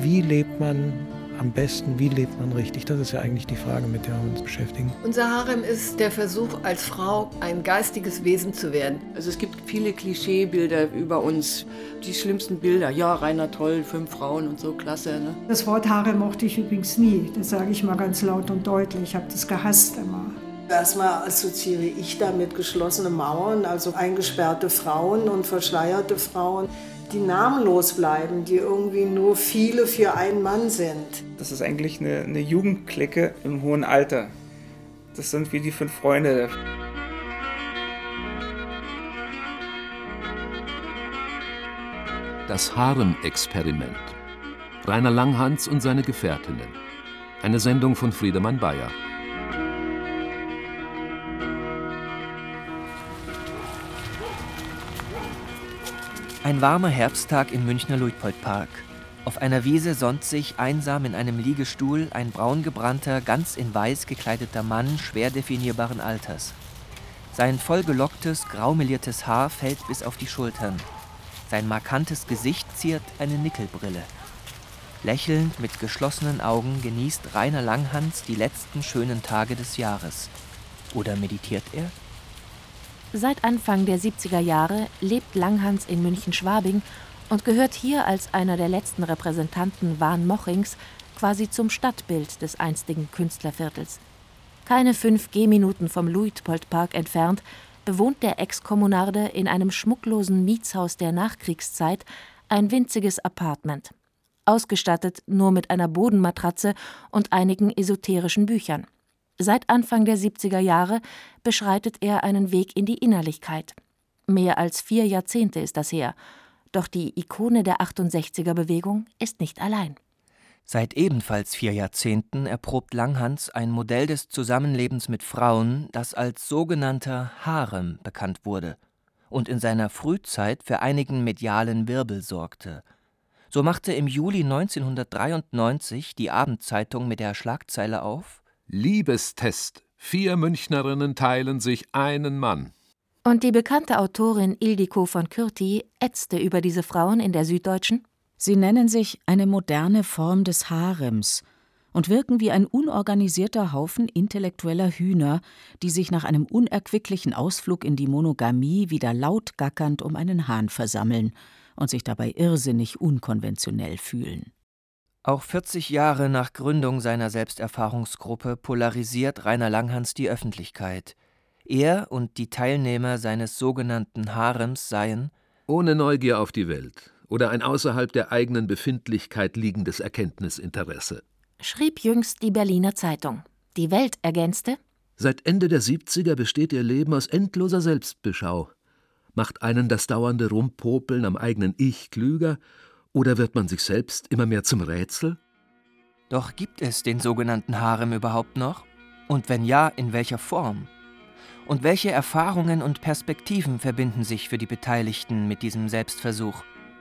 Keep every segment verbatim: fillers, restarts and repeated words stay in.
wie lebt man am besten, wie lebt man richtig? Das ist ja eigentlich die Frage, mit der wir uns beschäftigen. Unser Harem ist der Versuch, als Frau ein geistiges Wesen zu werden. Also es gibt viele Klischeebilder über uns. Die schlimmsten Bilder, ja, Rainer Toll, fünf Frauen und so, klasse. Ne? Das Wort Harem mochte ich übrigens nie. Das sage ich mal ganz laut und deutlich. Ich habe das gehasst immer. Erstmal assoziiere ich damit geschlossene Mauern, also eingesperrte Frauen und verschleierte Frauen, die namenlos bleiben, die irgendwie nur viele für einen Mann sind. Das ist eigentlich eine, eine Jugendclique im hohen Alter. Das sind wie die fünf Freunde. Das Harem-Experiment. Rainer Langhans und seine Gefährtinnen. Eine Sendung von Friedemann Bayer. Ein warmer Herbsttag im Münchner Luitpoldpark. Auf einer Wiese sonnt sich einsam in einem Liegestuhl ein braungebrannter, ganz in weiß gekleideter Mann schwer definierbaren Alters. Sein vollgelocktes, graumeliertes Haar fällt bis auf die Schultern. Sein markantes Gesicht ziert eine Nickelbrille. Lächelnd mit geschlossenen Augen genießt Rainer Langhans die letzten schönen Tage des Jahres. Oder meditiert er? Seit Anfang der siebziger Jahre lebt Langhans in München-Schwabing und gehört hier als einer der letzten Repräsentanten Van Mochings quasi zum Stadtbild des einstigen Künstlerviertels. Keine fünf Gehminuten vom Luitpoldpark entfernt bewohnt der Ex-Kommunarde in einem schmucklosen Mietshaus der Nachkriegszeit ein winziges Appartement, ausgestattet nur mit einer Bodenmatratze und einigen esoterischen Büchern. Seit Anfang der siebziger Jahre beschreitet er einen Weg in die Innerlichkeit. Mehr als vier Jahrzehnte ist das her. Doch die Ikone der achtundsechziger-Bewegung ist nicht allein. Seit ebenfalls vier Jahrzehnten erprobt Langhans ein Modell des Zusammenlebens mit Frauen, das als sogenannter Harem bekannt wurde und in seiner Frühzeit für einigen medialen Wirbel sorgte. So machte im Juli neunzehnhundertdreiundneunzig die Abendzeitung mit der Schlagzeile auf: Liebestest. Vier Münchnerinnen teilen sich einen Mann. Und die bekannte Autorin Ildiko von Kürti ätzte über diese Frauen in der Süddeutschen: Sie nennen sich eine moderne Form des Harems und wirken wie ein unorganisierter Haufen intellektueller Hühner, die sich nach einem unerquicklichen Ausflug in die Monogamie wieder laut gackernd um einen Hahn versammeln und sich dabei irrsinnig unkonventionell fühlen. Auch vierzig Jahre nach Gründung seiner Selbsterfahrungsgruppe polarisiert Rainer Langhans die Öffentlichkeit. Er und die Teilnehmer seines sogenannten Harems seien ohne Neugier auf die Welt oder ein außerhalb der eigenen Befindlichkeit liegendes Erkenntnisinteresse. Schrieb jüngst die Berliner Zeitung. Die Welt ergänzte: Seit Ende der siebziger besteht ihr Leben aus endloser Selbstbeschau. Macht einen das dauernde Rumpopeln am eigenen Ich klüger? Oder wird man sich selbst immer mehr zum Rätsel? Doch gibt es den sogenannten Harem überhaupt noch? Und wenn ja, in welcher Form? Und welche Erfahrungen und Perspektiven verbinden sich für die Beteiligten mit diesem Selbstversuch?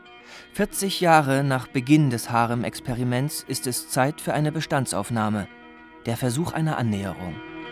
vierzig Jahre nach Beginn des Harem-Experiments ist es Zeit für eine Bestandsaufnahme, der Versuch einer Annäherung.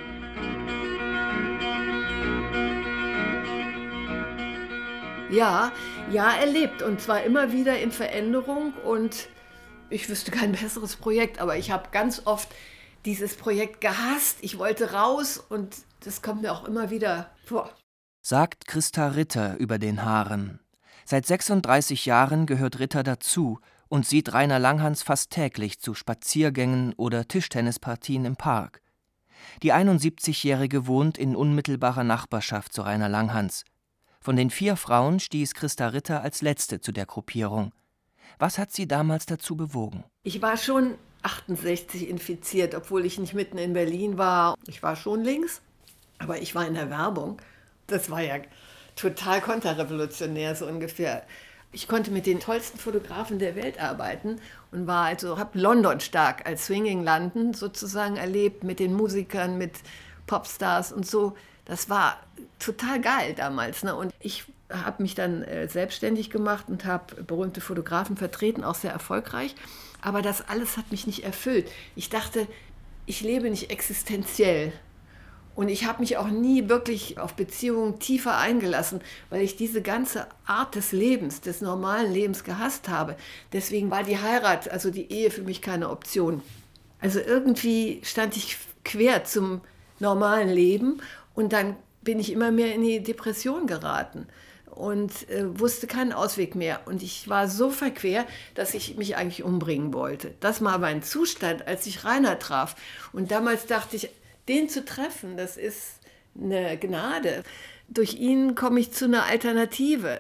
Ja, ja, er lebt und zwar immer wieder in Veränderung und ich wüsste kein besseres Projekt, aber ich habe ganz oft dieses Projekt gehasst. Ich wollte raus und das kommt mir auch immer wieder vor. Sagt Christa Ritter über den Harem. Seit sechsunddreißig Jahren gehört Ritter dazu und sieht Rainer Langhans fast täglich zu Spaziergängen oder Tischtennispartien im Park. Die einundsiebzigjährige wohnt in unmittelbarer Nachbarschaft zu Rainer Langhans. Von den vier Frauen stieß Christa Ritter als letzte zu der Gruppierung. Was hat sie damals dazu bewogen? Ich war schon achtundsechzig infiziert, obwohl ich nicht mitten in Berlin war. Ich war schon links, aber ich war in der Werbung. Das war ja total konterrevolutionär, so ungefähr. Ich konnte mit den tollsten Fotografen der Welt arbeiten und war also, habe London stark als Swinging-Landen sozusagen erlebt, mit den Musikern, mit Popstars und so. Das war total geil damals. Ne? Und ich habe mich dann äh, selbstständig gemacht und habe berühmte Fotografen vertreten, auch sehr erfolgreich. Aber das alles hat mich nicht erfüllt. Ich dachte, ich lebe nicht existenziell. Und ich habe mich auch nie wirklich auf Beziehungen tiefer eingelassen, weil ich diese ganze Art des Lebens, des normalen Lebens gehasst habe. Deswegen war die Heirat, also die Ehe für mich keine Option. Also irgendwie stand ich quer zum normalen Leben und dann bin ich immer mehr in die Depression geraten und äh, wusste keinen Ausweg mehr. Und ich war so verquer, dass ich mich eigentlich umbringen wollte. Das war mein Zustand, als ich Rainer traf. Und damals dachte ich, den zu treffen, das ist eine Gnade. Durch ihn komme ich zu einer Alternative.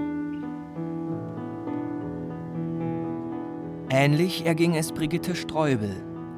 Ähnlich erging es Brigitte Streubel.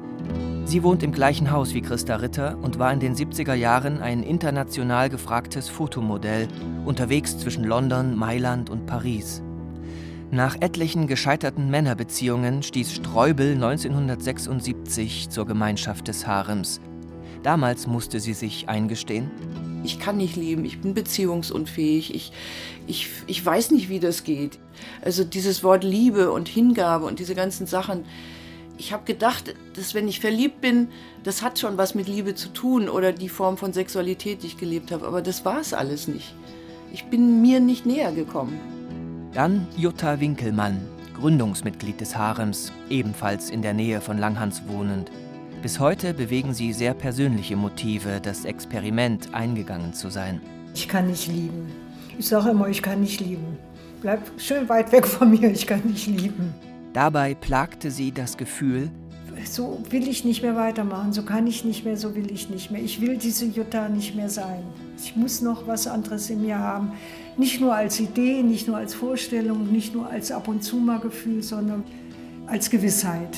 Sie wohnt im gleichen Haus wie Christa Ritter und war in den siebziger Jahren ein international gefragtes Fotomodell, unterwegs zwischen London, Mailand und Paris. Nach etlichen gescheiterten Männerbeziehungen stieß Streubel neunzehnhundertsechsundsiebzig zur Gemeinschaft des Harems. Damals musste sie sich eingestehen: Ich kann nicht lieben, ich bin beziehungsunfähig, ich, ich, ich weiß nicht, wie das geht. Also dieses Wort Liebe und Hingabe und diese ganzen Sachen. Ich habe gedacht, dass wenn ich verliebt bin, das hat schon was mit Liebe zu tun oder die Form von Sexualität, die ich gelebt habe. Aber das war es alles nicht. Ich bin mir nicht näher gekommen. Dann Jutta Winkelmann, Gründungsmitglied des Harems, ebenfalls in der Nähe von Langhans wohnend. Bis heute bewegen sie sehr persönliche Motive, das Experiment eingegangen zu sein. Ich kann nicht lieben. Ich sage immer, ich kann nicht lieben. Bleib schön weit weg von mir, ich kann nicht lieben. Dabei plagte sie das Gefühl: So will ich nicht mehr weitermachen, so kann ich nicht mehr, so will ich nicht mehr. Ich will diese Jutta nicht mehr sein. Ich muss noch was anderes in mir haben. Nicht nur als Idee, nicht nur als Vorstellung, nicht nur als ab und zu mal Gefühl, sondern als Gewissheit.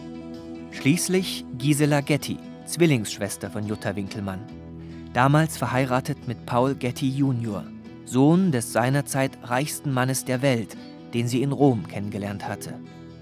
Schließlich Gisela Getty, Zwillingsschwester von Jutta Winkelmann. Damals verheiratet mit Paul Getty Junior, Sohn des seinerzeit reichsten Mannes der Welt, den sie in Rom kennengelernt hatte.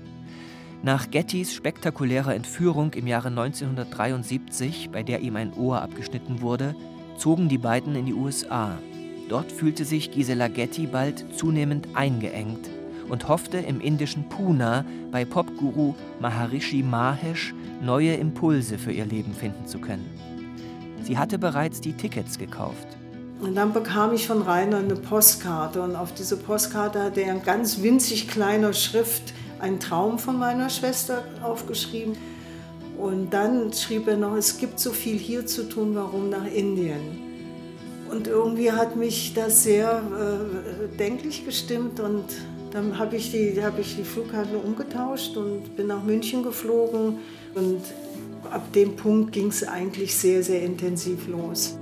Nach Gettys spektakulärer Entführung im Jahre neunzehnhundertdreiundsiebzig, bei der ihm ein Ohr abgeschnitten wurde, zogen die beiden in die U S A. Dort fühlte sich Gisela Getty bald zunehmend eingeengt und hoffte im indischen Pune bei Popguru Maharishi Mahesh neue Impulse für ihr Leben finden zu können. Sie hatte bereits die Tickets gekauft. Und dann bekam ich von Rainer eine Postkarte und auf diese Postkarte hatte er in ganz winzig kleiner Schrift einen Traum von meiner Schwester aufgeschrieben. Und dann schrieb er noch, es gibt so viel hier zu tun, warum nach Indien? Und irgendwie hat mich das sehr äh, denklich gestimmt und dann habe ich, die, hab ich die Flugkarte umgetauscht und bin nach München geflogen. Und ab dem Punkt ging es eigentlich sehr, sehr intensiv los.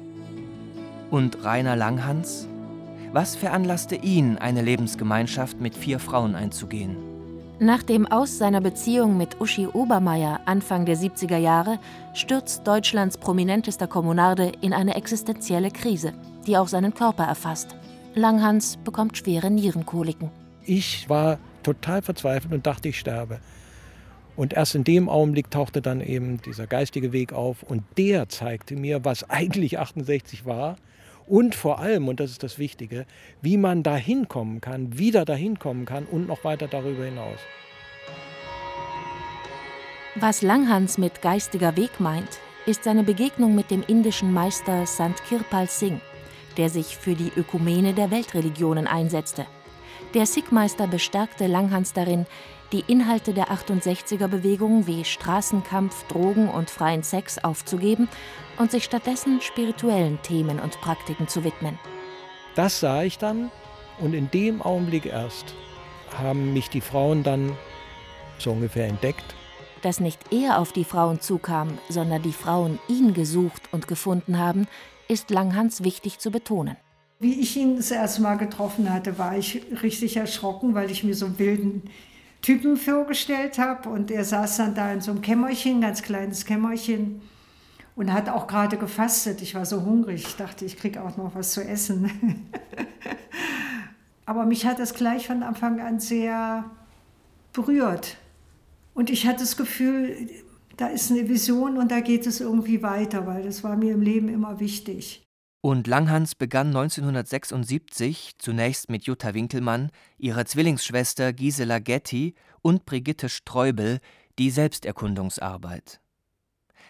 Und Rainer Langhans? Was veranlasste ihn, eine Lebensgemeinschaft mit vier Frauen einzugehen? Nach dem Aus seiner Beziehung mit Uschi Obermeier Anfang der siebziger Jahre stürzt Deutschlands prominentester Kommunarde in eine existenzielle Krise, die auch seinen Körper erfasst. Langhans bekommt schwere Nierenkoliken. Ich war total verzweifelt und dachte, ich sterbe. Und erst in dem Augenblick tauchte dann eben dieser geistige Weg auf und der zeigte mir, was eigentlich achtundsechzig war und vor allem, und das ist das Wichtige, wie man dahin kommen kann, wieder dahin kommen kann und noch weiter darüber hinaus. Was Langhans mit geistiger Weg meint, ist seine Begegnung mit dem indischen Meister Sant Kirpal Singh, der sich für die Ökumene der Weltreligionen einsetzte. Der Sikh-Meister bestärkte Langhans darin, die Inhalte der achtundsechziger-Bewegung wie Straßenkampf, Drogen und freien Sex aufzugeben und sich stattdessen spirituellen Themen und Praktiken zu widmen. Das sah ich dann und in dem Augenblick erst haben mich die Frauen dann so ungefähr entdeckt. Dass nicht er auf die Frauen zukam, sondern die Frauen ihn gesucht und gefunden haben, ist Langhans wichtig zu betonen. Wie ich ihn das erste Mal getroffen hatte, war ich richtig erschrocken, weil ich mir so einen wilden Typen vorgestellt habe. Und er saß dann da in so einem Kämmerchen, ganz kleines Kämmerchen, und hat auch gerade gefastet. Ich war so hungrig, ich dachte, ich kriege auch noch was zu essen. Aber mich hat das gleich von Anfang an sehr berührt. Und ich hatte das Gefühl, da ist eine Vision und da geht es irgendwie weiter, weil das war mir im Leben immer wichtig. Und Langhans begann neunzehnhundertsechsundsiebzig zunächst mit Jutta Winkelmann, ihrer Zwillingsschwester Gisela Getty und Brigitte Streubel die Selbsterkundungsarbeit.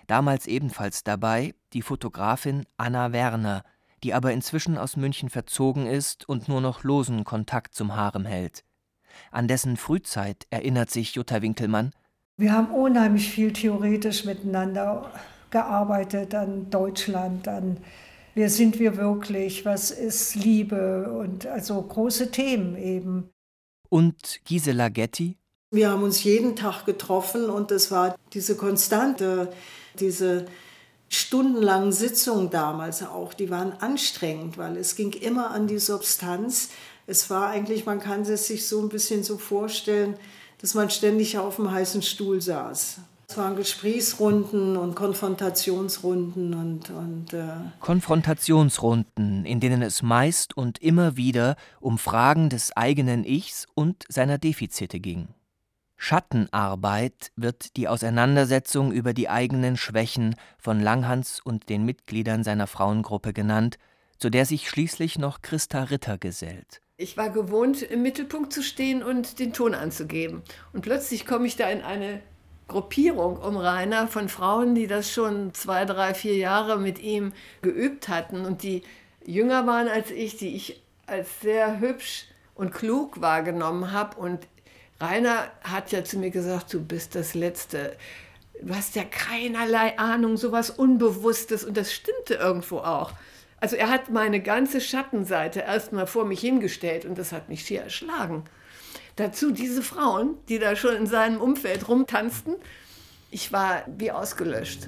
Damals ebenfalls dabei die Fotografin Anna Werner, die aber inzwischen aus München verzogen ist und nur noch losen Kontakt zum Harem hält. An dessen Frühzeit erinnert sich Jutta Winkelmann: Wir haben unheimlich viel theoretisch miteinander gearbeitet, an Deutschland, an wer sind wir wirklich, was ist Liebe und also große Themen eben. Und Gisela Getty? Wir haben uns jeden Tag getroffen und es war diese Konstante, diese stundenlangen Sitzungen damals auch, die waren anstrengend, weil es ging immer an die Substanz. Es war eigentlich, man kann es sich so ein bisschen so vorstellen, dass man ständig auf dem heißen Stuhl saß. Es waren Gesprächsrunden und Konfrontationsrunden und... und äh Konfrontationsrunden, in denen es meist und immer wieder um Fragen des eigenen Ichs und seiner Defizite ging. Schattenarbeit wird die Auseinandersetzung über die eigenen Schwächen von Langhans und den Mitgliedern seiner Frauengruppe genannt, zu der sich schließlich noch Christa Ritter gesellt. Ich war gewohnt, im Mittelpunkt zu stehen und den Ton anzugeben. Und plötzlich komme ich da in eine Gruppierung um Rainer von Frauen, die das schon zwei, drei, vier Jahre mit ihm geübt hatten und die jünger waren als ich, die ich als sehr hübsch und klug wahrgenommen habe. Und Rainer hat ja zu mir gesagt, du bist das Letzte. Du hast ja keinerlei Ahnung, sowas Unbewusstes. Und das stimmte irgendwo auch. Also er hat meine ganze Schattenseite erstmal vor mich hingestellt und das hat mich schier erschlagen. Dazu diese Frauen, die da schon in seinem Umfeld rumtanzten. Ich war wie ausgelöscht.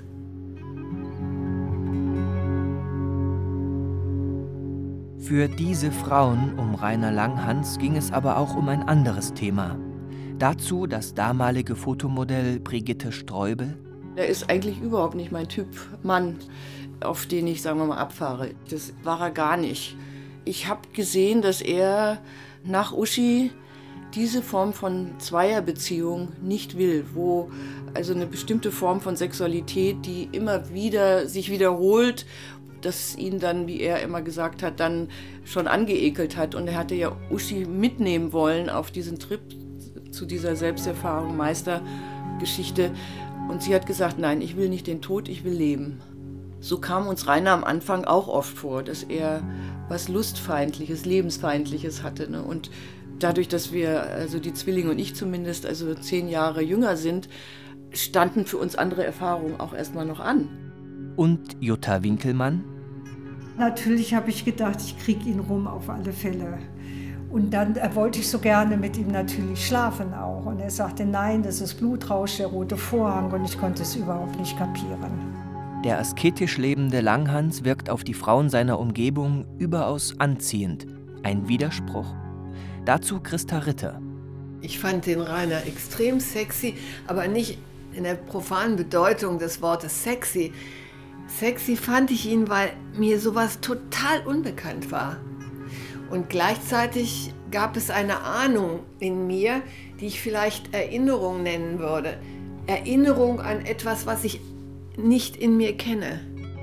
Für diese Frauen um Rainer Langhans ging es aber auch um ein anderes Thema. Dazu das damalige Fotomodell Brigitte Streubel. Er ist eigentlich überhaupt nicht mein Typ Mann, auf den ich, sagen wir mal, abfahre. Das war er gar nicht. Ich habe gesehen, dass er nach Uschi diese Form von Zweierbeziehung nicht will, wo also eine bestimmte Form von Sexualität, die immer wieder sich wiederholt, das ihn dann, wie er immer gesagt hat, dann schon angeekelt hat. Und er hatte ja Uschi mitnehmen wollen auf diesen Trip zu dieser Selbsterfahrung, Meistergeschichte. Und sie hat gesagt, nein, ich will nicht den Tod, ich will leben. So kam uns Rainer am Anfang auch oft vor, dass er was Lustfeindliches, Lebensfeindliches hatte. Ne? Und dadurch, dass wir, also die Zwillinge und ich zumindest, also zehn Jahre jünger sind, standen für uns andere Erfahrungen auch erstmal noch an. Und Jutta Winkelmann? Natürlich habe ich gedacht, ich kriege ihn rum auf alle Fälle. Und dann äh, wollte ich so gerne mit ihm natürlich schlafen auch. Und er sagte, nein, das ist Blutrausch, der rote Vorhang. Und ich konnte es überhaupt nicht kapieren. Der asketisch lebende Langhans wirkt auf die Frauen seiner Umgebung überaus anziehend. Ein Widerspruch? Dazu Christa Ritter. Ich fand den Rainer extrem sexy, aber nicht in der profanen Bedeutung des Wortes sexy. Sexy fand ich ihn, weil mir sowas total unbekannt war. Und gleichzeitig gab es eine Ahnung in mir, die ich vielleicht Erinnerung nennen würde. Erinnerung an etwas, was ich nicht in mir kenne.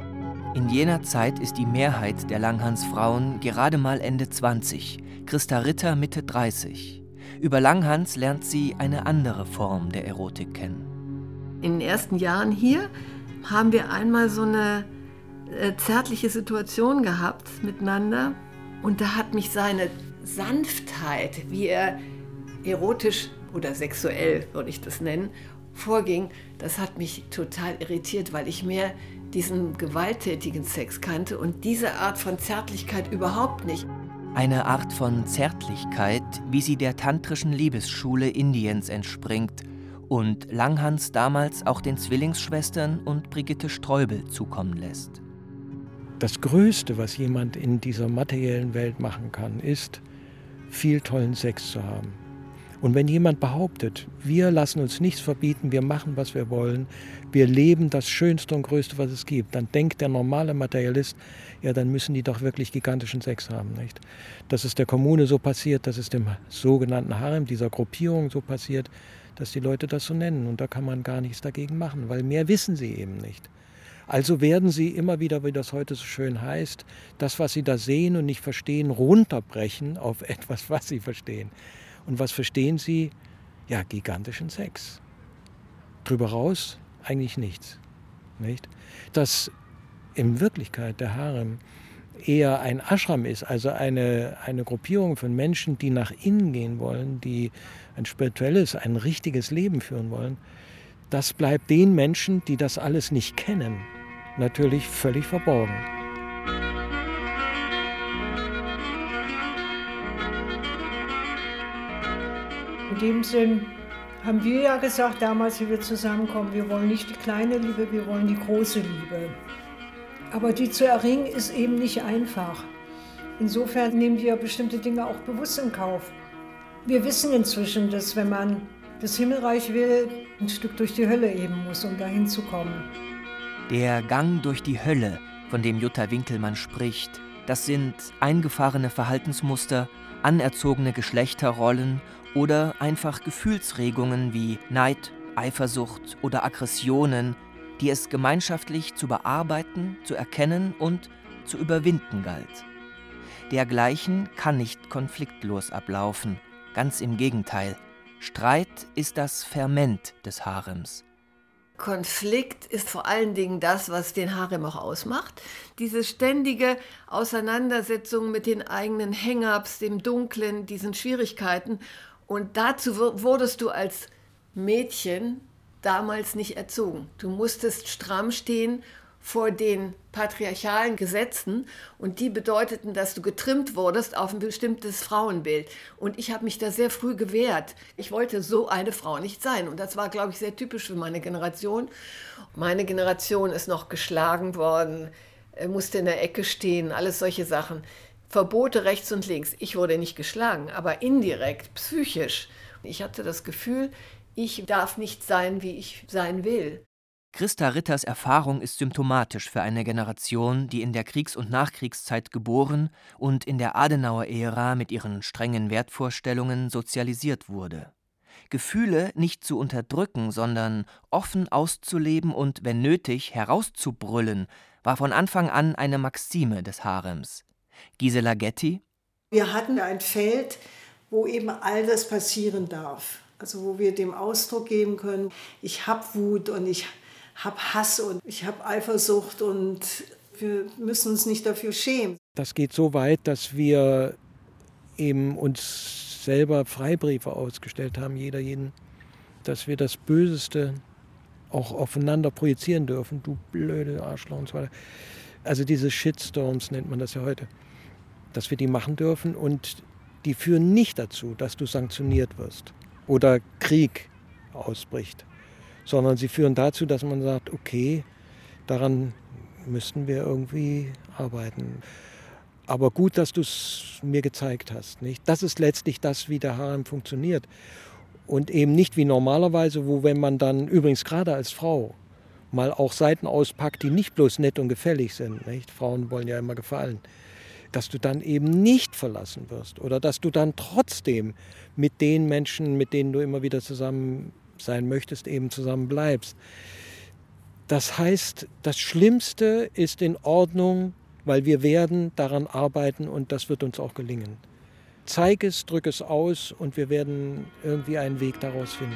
In jener Zeit ist die Mehrheit der Langhans-Frauen gerade mal Ende zwanzig, Christa Ritter Mitte dreißig. Über Langhans lernt sie eine andere Form der Erotik kennen. In den ersten Jahren hier haben wir einmal so eine äh, zärtliche Situation gehabt miteinander. Und da hat mich seine Sanftheit, wie er erotisch oder sexuell, würde ich das nennen, vorging, das hat mich total irritiert, weil ich mehr diesen gewalttätigen Sex kannte und diese Art von Zärtlichkeit überhaupt nicht. Eine Art von Zärtlichkeit, wie sie der tantrischen Liebesschule Indiens entspringt und Langhans damals auch den Zwillingsschwestern und Brigitte Streubel zukommen lässt. Das Größte, was jemand in dieser materiellen Welt machen kann, ist, viel tollen Sex zu haben. Und wenn jemand behauptet, wir lassen uns nichts verbieten, wir machen, was wir wollen, wir leben das Schönste und Größte, was es gibt, dann denkt der normale Materialist, ja, dann müssen die doch wirklich gigantischen Sex haben, nicht? Dass es der Kommune so passiert, dass es dem sogenannten Harem, dieser Gruppierung so passiert, dass die Leute das so nennen. Und da kann man gar nichts dagegen machen, weil mehr wissen sie eben nicht. Also werden sie immer wieder, wie das heute so schön heißt, das, was sie da sehen und nicht verstehen, runterbrechen auf etwas, was sie verstehen. Und was verstehen sie? Ja, gigantischen Sex. Drüber raus eigentlich nichts. nicht? Dass in Wirklichkeit der Harem eher ein Ashram ist, also eine, eine Gruppierung von Menschen, die nach innen gehen wollen, die ein spirituelles, ein richtiges Leben führen wollen, das bleibt den Menschen, die das alles nicht kennen, natürlich völlig verborgen. In dem Sinn haben wir ja gesagt, damals, wie wir zusammenkommen, wir wollen nicht die kleine Liebe, wir wollen die große Liebe. Aber die zu erringen ist eben nicht einfach. Insofern nehmen wir bestimmte Dinge auch bewusst in Kauf. Wir wissen inzwischen, dass wenn man das Himmelreich will, ein Stück durch die Hölle eben muss, um dahin zu kommen. Der Gang durch die Hölle, von dem Jutta Winkelmann spricht, das sind eingefahrene Verhaltensmuster, anerzogene Geschlechterrollen oder einfach Gefühlsregungen wie Neid, Eifersucht oder Aggressionen, die es gemeinschaftlich zu bearbeiten, zu erkennen und zu überwinden galt. Dergleichen kann nicht konfliktlos ablaufen, ganz im Gegenteil. Streit ist das Ferment des Harems. Konflikt ist vor allen Dingen das, was den Harem auch ausmacht. Diese ständige Auseinandersetzung mit den eigenen Hang-ups, dem Dunklen, diesen Schwierigkeiten. Und dazu wurdest du als Mädchen damals nicht erzogen. Du musstest stramm stehen vor den patriarchalen Gesetzen und die bedeuteten, dass du getrimmt wurdest auf ein bestimmtes Frauenbild. Und ich habe mich da sehr früh gewehrt. Ich wollte so eine Frau nicht sein und das war, glaube ich, sehr typisch für meine Generation. Meine Generation ist noch geschlagen worden, musste in der Ecke stehen, alles solche Sachen. Verbote rechts und links. Ich wurde nicht geschlagen, aber indirekt, psychisch. Ich hatte das Gefühl, ich darf nicht sein, wie ich sein will. Christa Ritters Erfahrung ist symptomatisch für eine Generation, die in der Kriegs- und Nachkriegszeit geboren und in der Adenauer-Ära mit ihren strengen Wertvorstellungen sozialisiert wurde. Gefühle nicht zu unterdrücken, sondern offen auszuleben und, wenn nötig, herauszubrüllen, war von Anfang an eine Maxime des Harems. Gisela Getty: Wir hatten ein Feld, wo eben all das passieren darf. Also wo wir dem Ausdruck geben können, ich habe Wut und ich habe Hass und ich habe Eifersucht und wir müssen uns nicht dafür schämen. Das geht so weit, dass wir eben uns selber Freibriefe ausgestellt haben, jeder jeden, dass wir das Böseste auch aufeinander projizieren dürfen. Du blöde Arschloch und so weiter. Also diese Shitstorms nennt man das ja heute. Dass wir die machen dürfen und die führen nicht dazu, dass du sanktioniert wirst oder Krieg ausbricht, sondern sie führen dazu, dass man sagt, okay, daran müssten wir irgendwie arbeiten. Aber gut, dass du es mir gezeigt hast. Nicht? Das ist letztlich das, wie der Harem funktioniert. Und eben nicht wie normalerweise, wo wenn man dann, übrigens gerade als Frau, mal auch Seiten auspackt, die nicht bloß nett und gefällig sind. Nicht? Frauen wollen ja immer gefallen. Dass du dann eben nicht verlassen wirst oder dass du dann trotzdem mit den Menschen, mit denen du immer wieder zusammen sein möchtest, eben zusammen bleibst. Das heißt, das Schlimmste ist in Ordnung, weil wir werden daran arbeiten und das wird uns auch gelingen. Zeig es, drück es aus und wir werden irgendwie einen Weg daraus finden.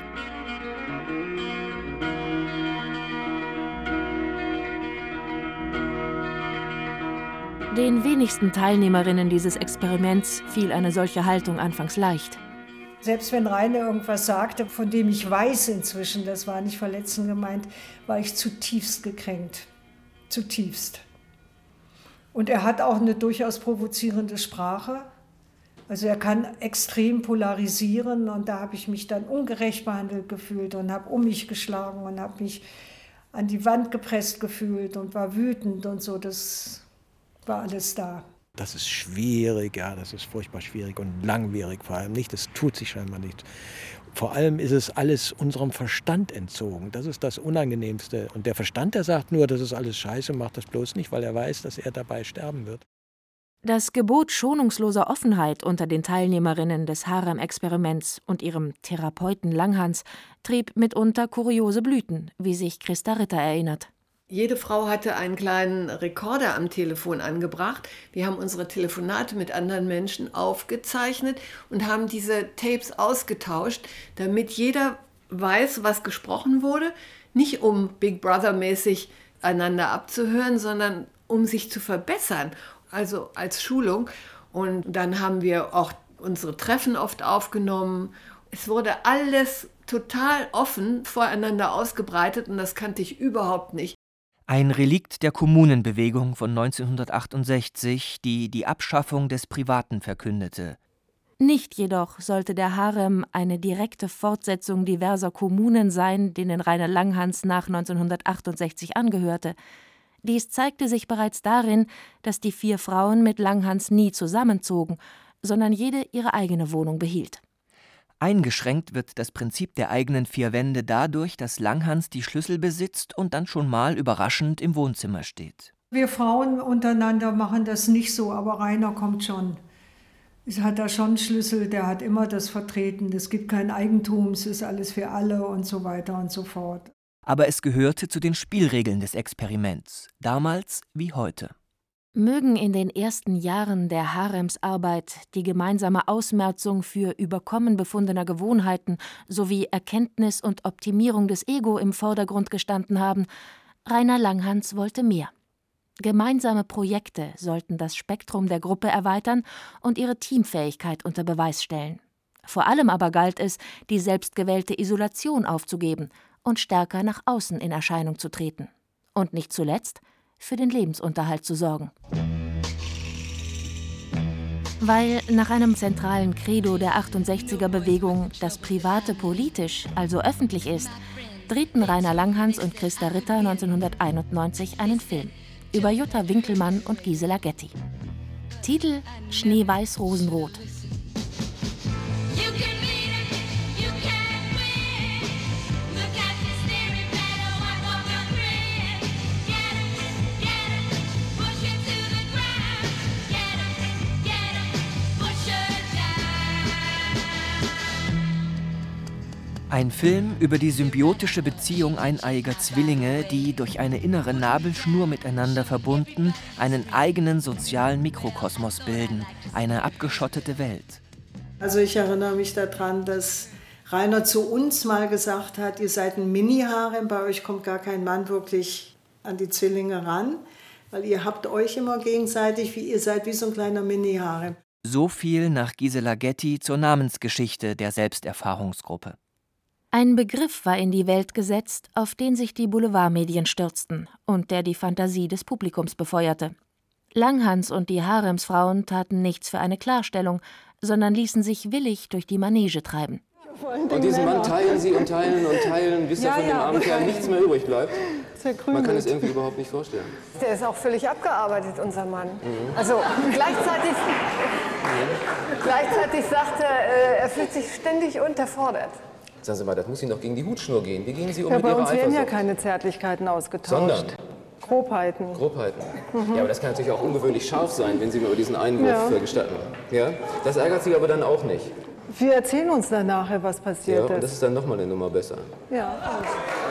Den wenigsten Teilnehmerinnen dieses Experiments fiel eine solche Haltung anfangs leicht. Selbst wenn Rainer irgendwas sagte, von dem ich weiß inzwischen, das war nicht verletzend gemeint, war ich zutiefst gekränkt. Zutiefst. Und er hat auch eine durchaus provozierende Sprache. Also er kann extrem polarisieren und da habe ich mich dann ungerecht behandelt gefühlt und habe um mich geschlagen und habe mich an die Wand gepresst gefühlt und war wütend und so. Das war alles da. Das ist schwierig, ja, das ist furchtbar schwierig und langwierig vor allem nicht. Das tut sich scheinbar nicht. Vor allem ist es alles unserem Verstand entzogen. Das ist das Unangenehmste. Und der Verstand, der sagt nur, das ist alles scheiße, macht das bloß nicht, weil er weiß, dass er dabei sterben wird. Das Gebot schonungsloser Offenheit unter den Teilnehmerinnen des Harem-Experiments und ihrem Therapeuten Langhans trieb mitunter kuriose Blüten, wie sich Christa Ritter erinnert. Jede Frau hatte einen kleinen Rekorder am Telefon angebracht. Wir haben unsere Telefonate mit anderen Menschen aufgezeichnet und haben diese Tapes ausgetauscht, damit jeder weiß, was gesprochen wurde. Nicht um Big Brother-mäßig einander abzuhören, sondern um sich zu verbessern, also als Schulung. Und dann haben wir auch unsere Treffen oft aufgenommen. Es wurde alles total offen voreinander ausgebreitet und das kannte ich überhaupt nicht. Ein Relikt der Kommunenbewegung von neunzehnhundertachtundsechzig, die die Abschaffung des Privaten verkündete. Nicht jedoch sollte der Harem eine direkte Fortsetzung diverser Kommunen sein, denen Rainer Langhans nach neunzehnhundertachtundsechzig angehörte. Dies zeigte sich bereits darin, dass die vier Frauen mit Langhans nie zusammenzogen, sondern jede ihre eigene Wohnung behielt. Eingeschränkt wird das Prinzip der eigenen vier Wände dadurch, dass Langhans die Schlüssel besitzt und dann schon mal überraschend im Wohnzimmer steht. Wir Frauen untereinander machen das nicht so, aber Rainer kommt schon. Es hat da schon Schlüssel, der hat immer das vertreten. Es gibt kein Eigentum, es ist alles für alle und so weiter und so fort. Aber es gehörte zu den Spielregeln des Experiments, damals wie heute. Mögen in den ersten Jahren der Haremsarbeit die gemeinsame Ausmerzung für Überkommen befundener Gewohnheiten sowie Erkenntnis und Optimierung des Ego im Vordergrund gestanden haben, Rainer Langhans wollte mehr. Gemeinsame Projekte sollten das Spektrum der Gruppe erweitern und ihre Teamfähigkeit unter Beweis stellen. Vor allem aber galt es, die selbstgewählte Isolation aufzugeben und stärker nach außen in Erscheinung zu treten. Und nicht zuletzt für den Lebensunterhalt zu sorgen. Weil nach einem zentralen Credo der achtundsechziger-Bewegung das Private politisch, also öffentlich ist, drehten Rainer Langhans und Christa Ritter neunzehnhunderteinundneunzig einen Film über Jutta Winkelmann und Gisela Getty. Titel Schneeweiß-Rosenrot. Ein Film über die symbiotische Beziehung eineiiger Zwillinge, die durch eine innere Nabelschnur miteinander verbunden einen eigenen sozialen Mikrokosmos bilden, eine abgeschottete Welt. Also ich erinnere mich daran, dass Rainer zu uns mal gesagt hat, ihr seid ein Mini-Harem, bei euch kommt gar kein Mann wirklich an die Zwillinge ran, weil ihr habt euch immer gegenseitig, wie ihr seid wie so ein kleiner Mini-Harem. So viel nach Gisela Getty zur Namensgeschichte der Selbsterfahrungsgruppe. Ein Begriff war in die Welt gesetzt, auf den sich die Boulevardmedien stürzten und der die Fantasie des Publikums befeuerte. Langhans und die Haremsfrauen taten nichts für eine Klarstellung, sondern ließen sich willig durch die Manege treiben. Und diesen Mann teilen sie und teilen und teilen, bis da ja, von dem ja, armen Kerl nichts mehr übrig bleibt. Man kann es irgendwie mit. überhaupt nicht vorstellen. Der ist auch völlig abgearbeitet, unser Mann. Mhm. Also gleichzeitig, mhm. gleichzeitig sagt er, er fühlt sich ständig unterfordert. Sagen Sie mal, das muss Ihnen doch gegen die Hutschnur gehen. Wie gehen Sie um ja, mit Ihrer Eifersucht? Bei uns werden ja Eifersucht? keine Zärtlichkeiten ausgetauscht. Sondern? Grobheiten. Grobheiten. Mhm. Ja, aber das kann natürlich auch ungewöhnlich scharf sein, wenn Sie mir über diesen Einwurf ja. gestatten. Ja? Das ärgert Sie aber dann auch nicht. Wir erzählen uns dann nachher, was passiert ja, ist. Und das ist dann nochmal eine Nummer besser. Ja.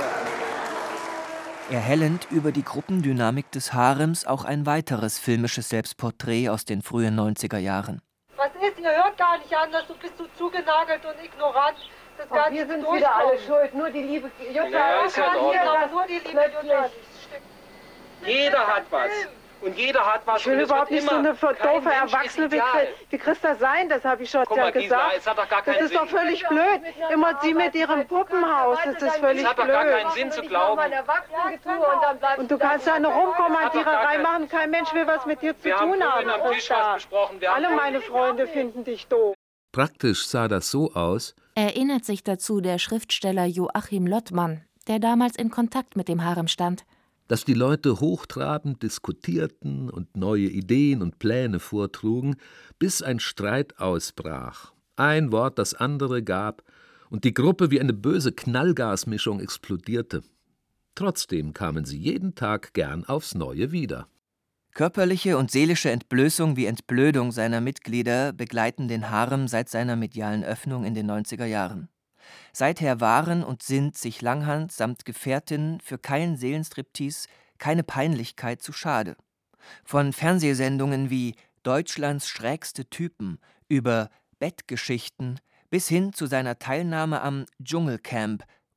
Erhellend über die Gruppendynamik des Harems auch ein weiteres filmisches Selbstporträt aus den frühen neunziger Jahren. Was ist? Ihr hört gar nicht anders, du bist so zugenagelt und ignorant. Das Ach, wir sind wieder alle schuld, nur die liebe Jutta. Ja, ist ja hier, das nur die liebe Jutta. Jeder hat was. Und jeder hat was. Ich will überhaupt nicht so eine doofe Erwachsene wie, wie Christa sein, das habe ich schon ja gesagt. Das, hat doch gar keinen das ist Sinn. doch völlig blöd. Immer sie mit ihrem Puppenhaus, das ist völlig blöd. Das hat doch gar keinen Sinn zu glauben. Und du kannst da eine Rumkommandiererei machen, kein Mensch will was mit dir zu tun haben. Alle meine Freunde finden dich doof. Praktisch sah das so aus, erinnert sich dazu der Schriftsteller Joachim Lottmann, der damals in Kontakt mit dem Harem stand. dass die Leute hochtrabend diskutierten und neue Ideen und Pläne vortrugen, bis ein Streit ausbrach, ein Wort das andere gab und die Gruppe wie eine böse Knallgasmischung explodierte. Trotzdem kamen sie jeden Tag gern aufs Neue wieder. Körperliche und seelische Entblößung wie Entblödung seiner Mitglieder begleiten den Harem seit seiner medialen Öffnung in den neunziger Jahren. Seither waren und sind sich Langhans samt Gefährtin für keinen Seelenstriptease, keine Peinlichkeit zu schade. Von Fernsehsendungen wie Deutschlands schrägste Typen über Bettgeschichten bis hin zu seiner Teilnahme am Dschungelcamp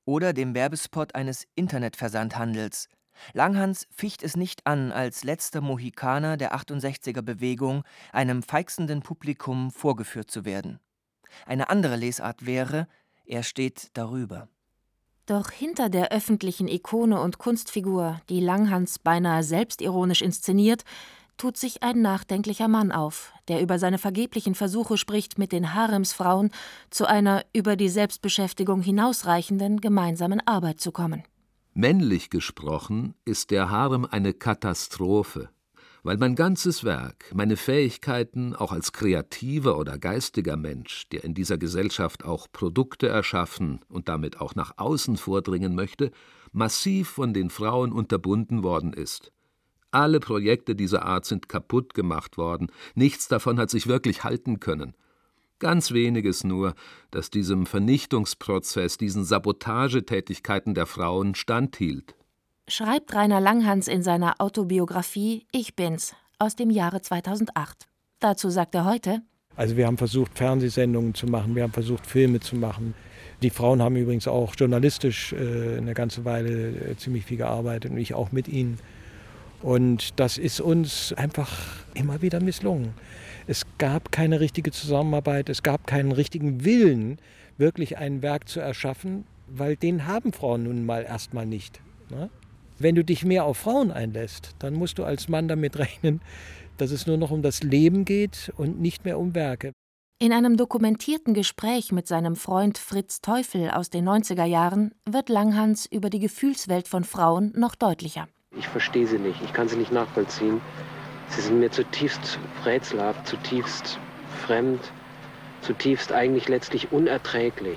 oder dem Werbespot eines Internetversandhandels. Langhans ficht es nicht an, als letzter Mohikaner der achtundsechziger-Bewegung einem feixenden Publikum vorgeführt zu werden. Eine andere Lesart wäre, er steht darüber. Doch hinter der öffentlichen Ikone und Kunstfigur, die Langhans beinahe selbstironisch inszeniert, tut sich ein nachdenklicher Mann auf, der über seine vergeblichen Versuche spricht, mit den Haremsfrauen zu einer über die Selbstbeschäftigung hinausreichenden gemeinsamen Arbeit zu kommen. Männlich gesprochen ist der Harem eine Katastrophe, weil mein ganzes Werk, meine Fähigkeiten auch als kreativer oder geistiger Mensch, der in dieser Gesellschaft auch Produkte erschaffen und damit auch nach außen vordringen möchte, massiv von den Frauen unterbunden worden ist. Alle Projekte dieser Art sind kaputt gemacht worden, nichts davon hat sich wirklich halten können. Ganz weniges nur, das diesem Vernichtungsprozess, diesen Sabotagetätigkeiten der Frauen standhielt. Schreibt Rainer Langhans in seiner Autobiografie »Ich bin's« aus dem Jahre zweitausendacht. Dazu sagt er heute: Also wir haben versucht, Fernsehsendungen zu machen, wir haben versucht, Filme zu machen. Die Frauen haben übrigens auch journalistisch äh, eine ganze Weile äh, ziemlich viel gearbeitet und ich auch mit ihnen. Und das ist uns einfach immer wieder misslungen. Es gab keine richtige Zusammenarbeit, es gab keinen richtigen Willen, wirklich ein Werk zu erschaffen, weil den haben Frauen nun mal erstmal nicht. Ne? Wenn du dich mehr auf Frauen einlässt, dann musst du als Mann damit rechnen, dass es nur noch um das Leben geht und nicht mehr um Werke. In einem dokumentierten Gespräch mit seinem Freund Fritz Teufel aus den neunziger Jahren wird Langhans über die Gefühlswelt von Frauen noch deutlicher. Ich verstehe sie nicht, ich kann sie nicht nachvollziehen. Sie sind mir zutiefst rätselhaft, zutiefst fremd, zutiefst eigentlich letztlich unerträglich.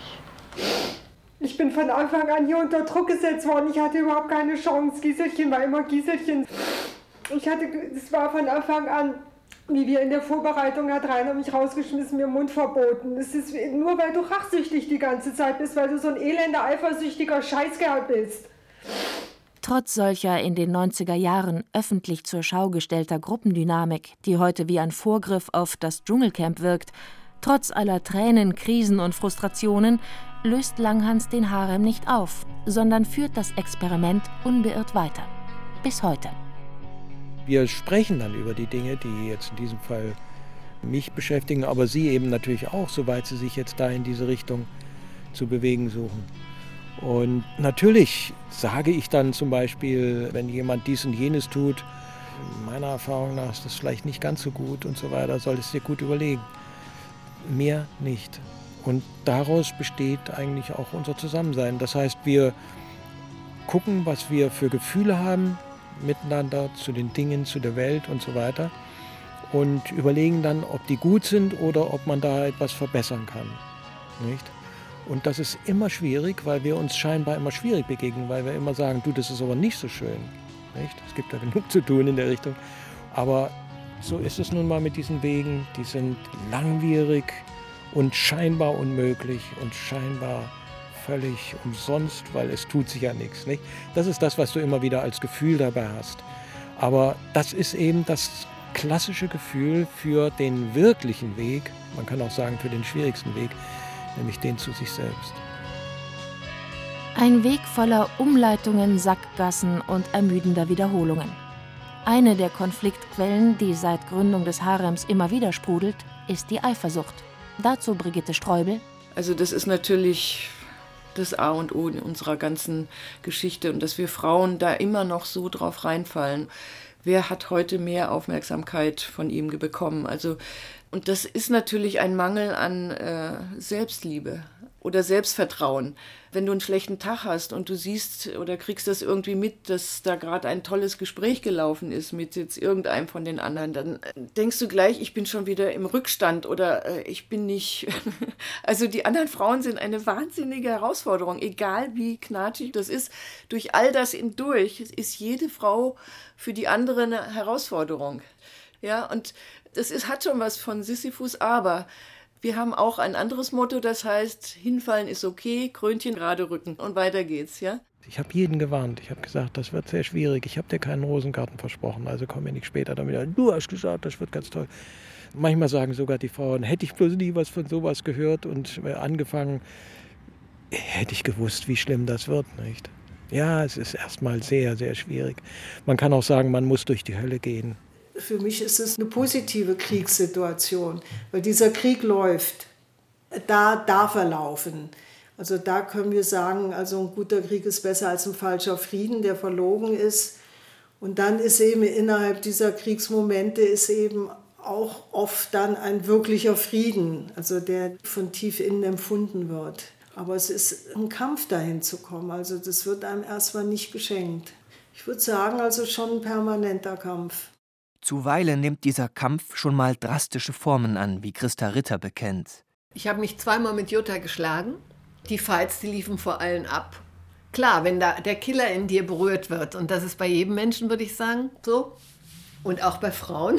Ich bin von Anfang an hier unter Druck gesetzt worden. Ich hatte überhaupt keine Chance. Gieselchen war immer Gieselchen. Ich hatte, es war von Anfang an, wie wir in der Vorbereitung, hat Rainer mich rausgeschmissen, mir Mund verboten. Es ist nur, weil du rachsüchtig die ganze Zeit bist, weil du so ein elender, eifersüchtiger Scheißkerl bist. Trotz solcher in den neunziger Jahren öffentlich zur Schau gestellter Gruppendynamik, die heute wie ein Vorgriff auf das Dschungelcamp wirkt, trotz aller Tränen, Krisen und Frustrationen, löst Langhans den Harem nicht auf, sondern führt das Experiment unbeirrt weiter. Bis heute. Wir sprechen dann über die Dinge, die jetzt in diesem Fall mich beschäftigen, aber Sie eben natürlich auch, soweit Sie sich jetzt da in diese Richtung zu bewegen suchen. Und natürlich sage ich dann zum Beispiel, wenn jemand dies und jenes tut, meiner Erfahrung nach ist das vielleicht nicht ganz so gut und so weiter, soll es dir gut überlegen. Mehr nicht. Und daraus besteht eigentlich auch unser Zusammensein. Das heißt, wir gucken, was wir für Gefühle haben miteinander, zu den Dingen, zu der Welt und so weiter und überlegen dann, ob die gut sind oder ob man da etwas verbessern kann. Nicht? Und das ist immer schwierig, weil wir uns scheinbar immer schwierig begegnen, weil wir immer sagen, du, das ist aber nicht so schön. Nicht? Es gibt ja genug zu tun in der Richtung. Aber so ist es nun mal mit diesen Wegen. Die sind langwierig und scheinbar unmöglich und scheinbar völlig umsonst, weil es tut sich ja nichts. Nicht? Das ist das, was du immer wieder als Gefühl dabei hast. Aber das ist eben das klassische Gefühl für den wirklichen Weg, man kann auch sagen für den schwierigsten Weg, nämlich den zu sich selbst. Ein Weg voller Umleitungen, Sackgassen und ermüdender Wiederholungen. Eine der Konfliktquellen, die seit Gründung des Harems immer wieder sprudelt, ist die Eifersucht. Dazu Brigitte Streubel. Also das ist natürlich das A und O in unserer ganzen Geschichte und dass wir Frauen da immer noch so drauf reinfallen. Wer hat heute mehr Aufmerksamkeit von ihm bekommen? Also, und das ist natürlich ein Mangel an äh, Selbstliebe oder Selbstvertrauen. Wenn du einen schlechten Tag hast und du siehst oder kriegst das irgendwie mit, dass da gerade ein tolles Gespräch gelaufen ist mit jetzt irgendeinem von den anderen, dann denkst du gleich, ich bin schon wieder im Rückstand oder äh, ich bin nicht... Also die anderen Frauen sind eine wahnsinnige Herausforderung, egal wie knatschig das ist. Durch all das hindurch ist jede Frau für die andere eine Herausforderung. Ja, und das ist, hat schon was von Sisyphus, aber wir haben auch ein anderes Motto, das heißt, hinfallen ist okay, Krönchen gerade rücken und weiter geht's, ja? Ich habe jeden gewarnt. Ich habe gesagt, das wird sehr schwierig. Ich habe dir keinen Rosengarten versprochen, also komm mir nicht später damit. Du hast gesagt, das wird ganz toll. Manchmal sagen sogar die Frauen, hätte ich bloß nie was von sowas gehört und angefangen. hätte ich gewusst, wie schlimm das wird, nicht? Ja, es ist erstmal sehr, sehr schwierig. Man kann auch sagen, man muss durch die Hölle gehen. Für mich ist es eine positive Kriegssituation, weil dieser Krieg läuft. Da darf er laufen. Also da können wir sagen, also ein guter Krieg ist besser als ein falscher Frieden, der verlogen ist. Und dann ist eben innerhalb dieser Kriegsmomente ist eben auch oft dann ein wirklicher Frieden, also der von tief innen empfunden wird. Aber es ist ein Kampf, dahin zu kommen. Also das wird einem erstmal nicht geschenkt. Ich würde sagen, also schon ein permanenter Kampf. Zuweilen nimmt dieser Kampf schon mal drastische Formen an, wie Christa Ritter bekennt. Ich habe mich zweimal mit Jutta geschlagen. Die Fights, die liefen vor allen ab. Klar, wenn da der Killer in dir berührt wird, und das ist bei jedem Menschen, würde ich sagen, so, und auch bei Frauen,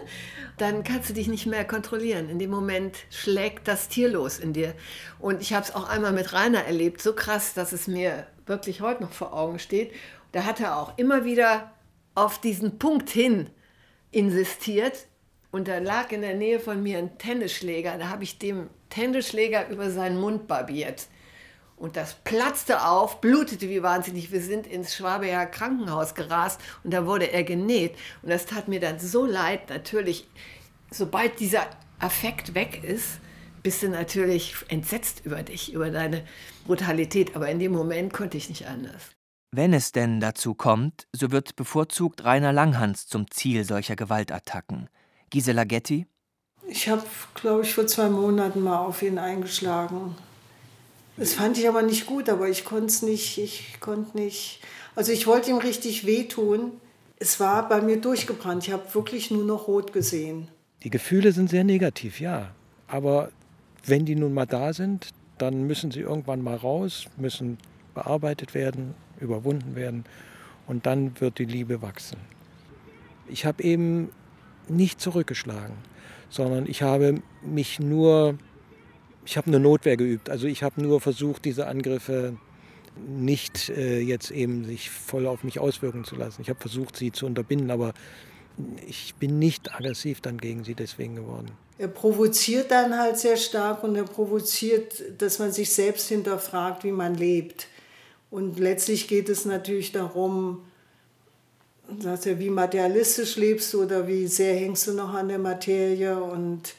dann kannst du dich nicht mehr kontrollieren. In dem Moment schlägt das Tier los in dir. Und ich habe es auch einmal mit Rainer erlebt, so krass, dass es mir wirklich heute noch vor Augen steht. Da hat er auch immer wieder auf diesen Punkt hin insistiert. Und da lag in der Nähe von mir ein Tennisschläger. Da habe ich dem Tennisschläger über seinen Mund barbiert. Und das platzte auf, blutete wie wahnsinnig. Wir sind ins Schwabeer Krankenhaus gerast und da wurde er genäht. Und das tat mir dann so leid. Natürlich, sobald dieser Affekt weg ist, bist du natürlich entsetzt über dich, über deine Brutalität. Aber in dem Moment konnte ich nicht anders. Wenn es denn dazu kommt, so wird bevorzugt Rainer Langhans zum Ziel solcher Gewaltattacken. Gisela Getti? Ich habe, glaube ich, vor zwei Monaten mal auf ihn eingeschlagen. Das fand ich aber nicht gut, aber ich konnte es nicht, ich konnte nicht, also ich wollte ihm richtig wehtun. Es war bei mir durchgebrannt, ich habe wirklich nur noch rot gesehen. Die Gefühle sind sehr negativ, ja, aber wenn die nun mal da sind, dann müssen sie irgendwann mal raus, müssen bearbeitet werden, überwunden werden und dann wird die Liebe wachsen. Ich habe eben nicht zurückgeschlagen, sondern ich habe mich nur... Ich habe nur Notwehr geübt. Also ich habe nur versucht, diese Angriffe nicht äh, jetzt eben sich voll auf mich auswirken zu lassen. Ich habe versucht, sie zu unterbinden, aber ich bin nicht aggressiv dann gegen sie deswegen geworden. Er provoziert dann halt sehr stark und er provoziert, dass man sich selbst hinterfragt, wie man lebt. Und letztlich geht es natürlich darum, sagt er, wie materialistisch lebst du oder wie sehr hängst du noch an der Materie und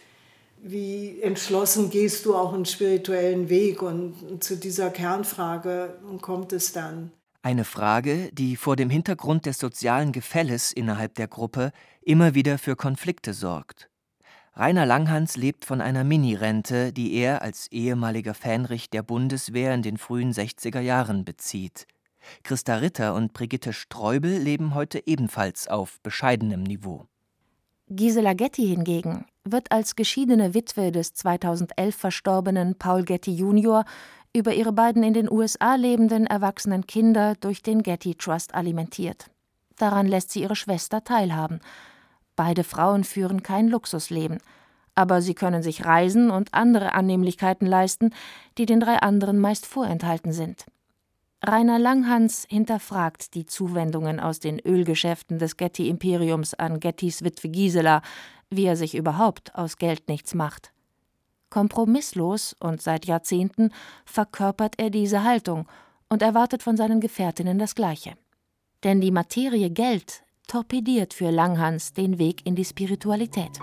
wie entschlossen gehst du auch einen spirituellen Weg? Und zu dieser Kernfrage kommt es dann. Eine Frage, die vor dem Hintergrund des sozialen Gefälles innerhalb der Gruppe immer wieder für Konflikte sorgt. Rainer Langhans lebt von einer Minirente, die er als ehemaliger Fähnrich der Bundeswehr in den frühen sechziger Jahren bezieht. Christa Ritter und Brigitte Streubel leben heute ebenfalls auf bescheidenem Niveau. Gisela Getti hingegen wird als geschiedene Witwe des zweitausendelf verstorbenen Paul Getty Junior über ihre beiden in den U S A lebenden erwachsenen Kinder durch den Getty Trust alimentiert. Daran lässt sie ihre Schwester teilhaben. Beide Frauen führen kein Luxusleben, aber sie können sich Reisen und andere Annehmlichkeiten leisten, die den drei anderen meist vorenthalten sind. Rainer Langhans hinterfragt die Zuwendungen aus den Ölgeschäften des Getty-Imperiums an Gettys Witwe Gisela, wie er sich überhaupt aus Geld nichts macht. Kompromisslos und seit Jahrzehnten verkörpert er diese Haltung und erwartet von seinen Gefährtinnen das Gleiche. Denn die Materie Geld torpediert für Langhans den Weg in die Spiritualität.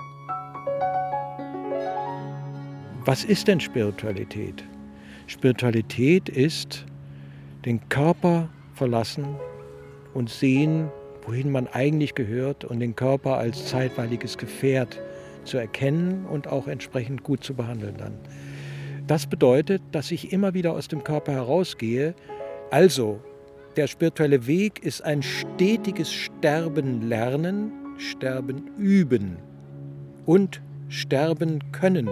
Was ist denn Spiritualität? Spiritualität ist den Körper verlassen und sehen, wohin man eigentlich gehört und den Körper als zeitweiliges Gefährt zu erkennen und auch entsprechend gut zu behandeln dann. Das bedeutet, dass ich immer wieder aus dem Körper herausgehe. Also, der spirituelle Weg ist ein stetiges Sterben lernen, Sterben üben und sterben können.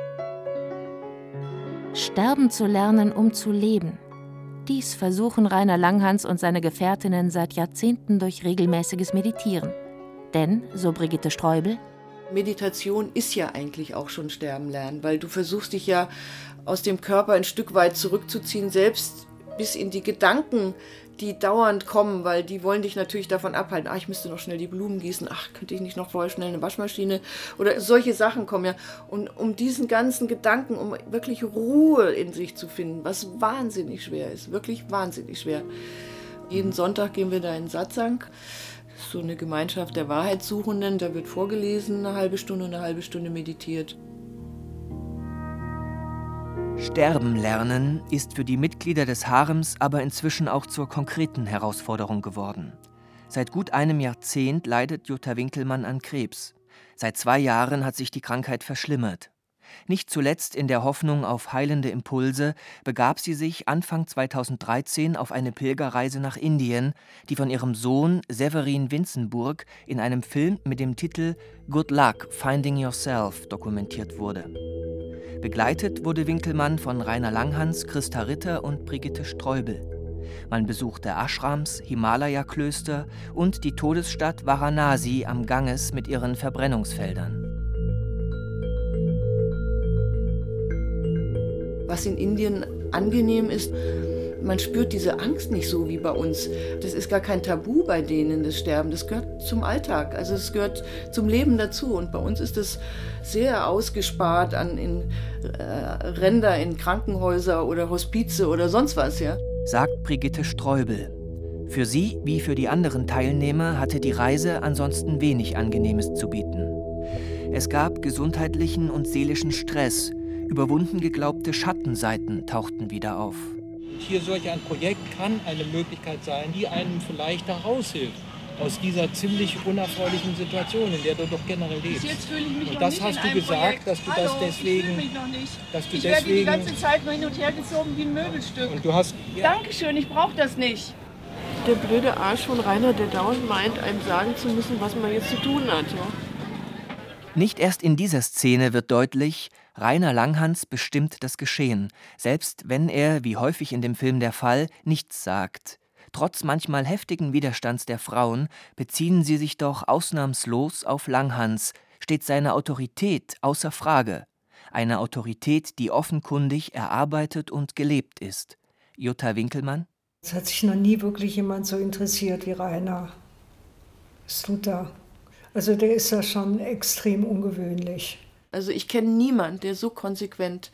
Sterben zu lernen, um zu leben. Dies versuchen Rainer Langhans und seine Gefährtinnen seit Jahrzehnten durch regelmäßiges Meditieren. Denn, so Brigitte Streubel, Meditation ist ja eigentlich auch schon Sterben lernen, weil du versuchst dich ja aus dem Körper ein Stück weit zurückzuziehen, selbst bis in die Gedanken die dauernd kommen, weil die wollen dich natürlich davon abhalten. Ah, ich müsste noch schnell die Blumen gießen. Ach, könnte ich nicht noch vorher schnell eine Waschmaschine? Oder solche Sachen kommen ja. Und um diesen ganzen Gedanken, um wirklich Ruhe in sich zu finden, was wahnsinnig schwer ist, wirklich wahnsinnig schwer. Jeden Sonntag gehen wir da in Satsang. So eine Gemeinschaft der Wahrheitssuchenden. Da wird vorgelesen, eine halbe Stunde, eine halbe Stunde meditiert. Sterben lernen ist für die Mitglieder des Harems aber inzwischen auch zur konkreten Herausforderung geworden. Seit gut einem Jahrzehnt leidet Jutta Winkelmann an Krebs. Seit zwei Jahren hat sich die Krankheit verschlimmert. Nicht zuletzt in der Hoffnung auf heilende Impulse begab sie sich Anfang zweitausenddreizehn auf eine Pilgerreise nach Indien, die von ihrem Sohn Severin Winzenburg in einem Film mit dem Titel Good Luck, Finding Yourself dokumentiert wurde. Begleitet wurde Winkelmann von Rainer Langhans, Christa Ritter und Brigitte Streubel. Man besuchte Ashrams, Himalaya-Klöster und die Todesstadt Varanasi am Ganges mit ihren Verbrennungsfeldern. Was in Indien angenehm ist, man spürt diese Angst nicht so wie bei uns. Das ist gar kein Tabu bei denen, das Sterben. Das gehört zum Alltag, also es gehört zum Leben dazu. Und bei uns ist das sehr ausgespart an in äh, Ränder in Krankenhäuser oder Hospize oder sonst was, ja. Sagt Brigitte Streubel. Für sie wie für die anderen Teilnehmer hatte die Reise ansonsten wenig Angenehmes zu bieten. Es gab gesundheitlichen und seelischen Stress. Überwunden geglaubte Schattenseiten tauchten wieder auf. Hier solch ein Projekt kann eine Möglichkeit sein, die einem vielleicht da raushilft aus dieser ziemlich unerfreulichen Situation, in der du doch generell lebst. Jetzt fühle ich mich und noch das nicht hast in du einem gesagt, Projekt. dass du Hallo, das deswegen, ich fühle mich noch nicht. dass du ich deswegen, werde die ganze Zeit nur hin und her gezogen wie ein Möbelstück. Und du hast, ja. Dankeschön, ich brauche das nicht. Der blöde Arsch von Rainer, der dauernd meint, einem sagen zu müssen, was man jetzt zu tun hat. Ja? Nicht erst in dieser Szene wird deutlich, Rainer Langhans bestimmt das Geschehen, selbst wenn er, wie häufig in dem Film der Fall, nichts sagt. Trotz manchmal heftigen Widerstands der Frauen beziehen sie sich doch ausnahmslos auf Langhans, steht seine Autorität außer Frage. Eine Autorität, die offenkundig erarbeitet und gelebt ist. Jutta Winkelmann? Es hat sich noch nie wirklich jemand so interessiert wie Rainer. Was tut er? Also der ist ja schon extrem ungewöhnlich. Also ich kenne niemanden, der so konsequent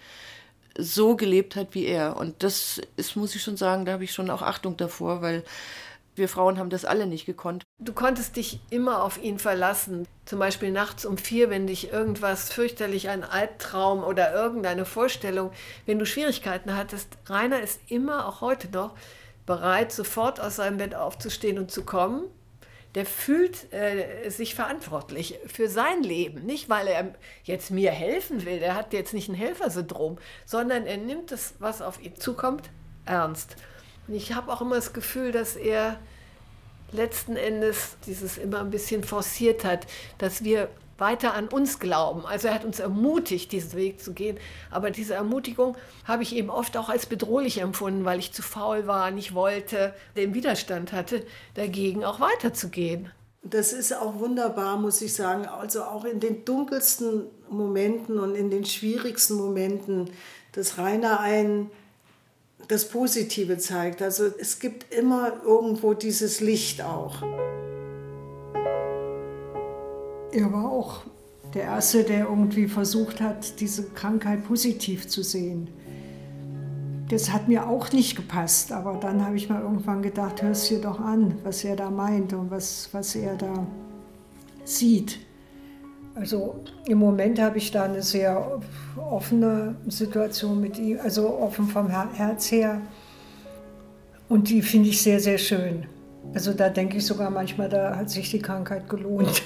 so gelebt hat wie er. Und das ist, muss ich schon sagen, da habe ich schon auch Achtung davor, weil wir Frauen haben das alle nicht gekonnt. Du konntest dich immer auf ihn verlassen. Zum Beispiel nachts um vier, wenn dich irgendwas fürchterlich, ein Albtraum oder irgendeine Vorstellung, wenn du Schwierigkeiten hattest. Rainer ist immer, auch heute noch, bereit, sofort aus seinem Bett aufzustehen und zu kommen. Der fühlt äh, sich verantwortlich für sein Leben. Nicht, weil er jetzt mir helfen will, der hat jetzt nicht ein Helfersyndrom, sondern er nimmt das, was auf ihn zukommt, ernst. Und ich habe auch immer das Gefühl, dass er letzten Endes dieses immer ein bisschen forciert hat, dass wir weiter an uns glauben. Also er hat uns ermutigt, diesen Weg zu gehen. Aber diese Ermutigung habe ich eben oft auch als bedrohlich empfunden, weil ich zu faul war, nicht wollte, den Widerstand hatte, dagegen auch weiterzugehen. Das ist auch wunderbar, muss ich sagen. Also auch in den dunkelsten Momenten und in den schwierigsten Momenten, dass Rainer ein das Positive zeigt. Also es gibt immer irgendwo dieses Licht auch. Er war auch der Erste, der irgendwie versucht hat, diese Krankheit positiv zu sehen. Das hat mir auch nicht gepasst, aber dann habe ich mal irgendwann gedacht, hör es dir doch an, was er da meint und was, was er da sieht. Also im Moment habe ich da eine sehr offene Situation mit ihm, also offen vom Herz her. Und die finde ich sehr, sehr schön. Also da denke ich sogar manchmal, da hat sich die Krankheit gelohnt.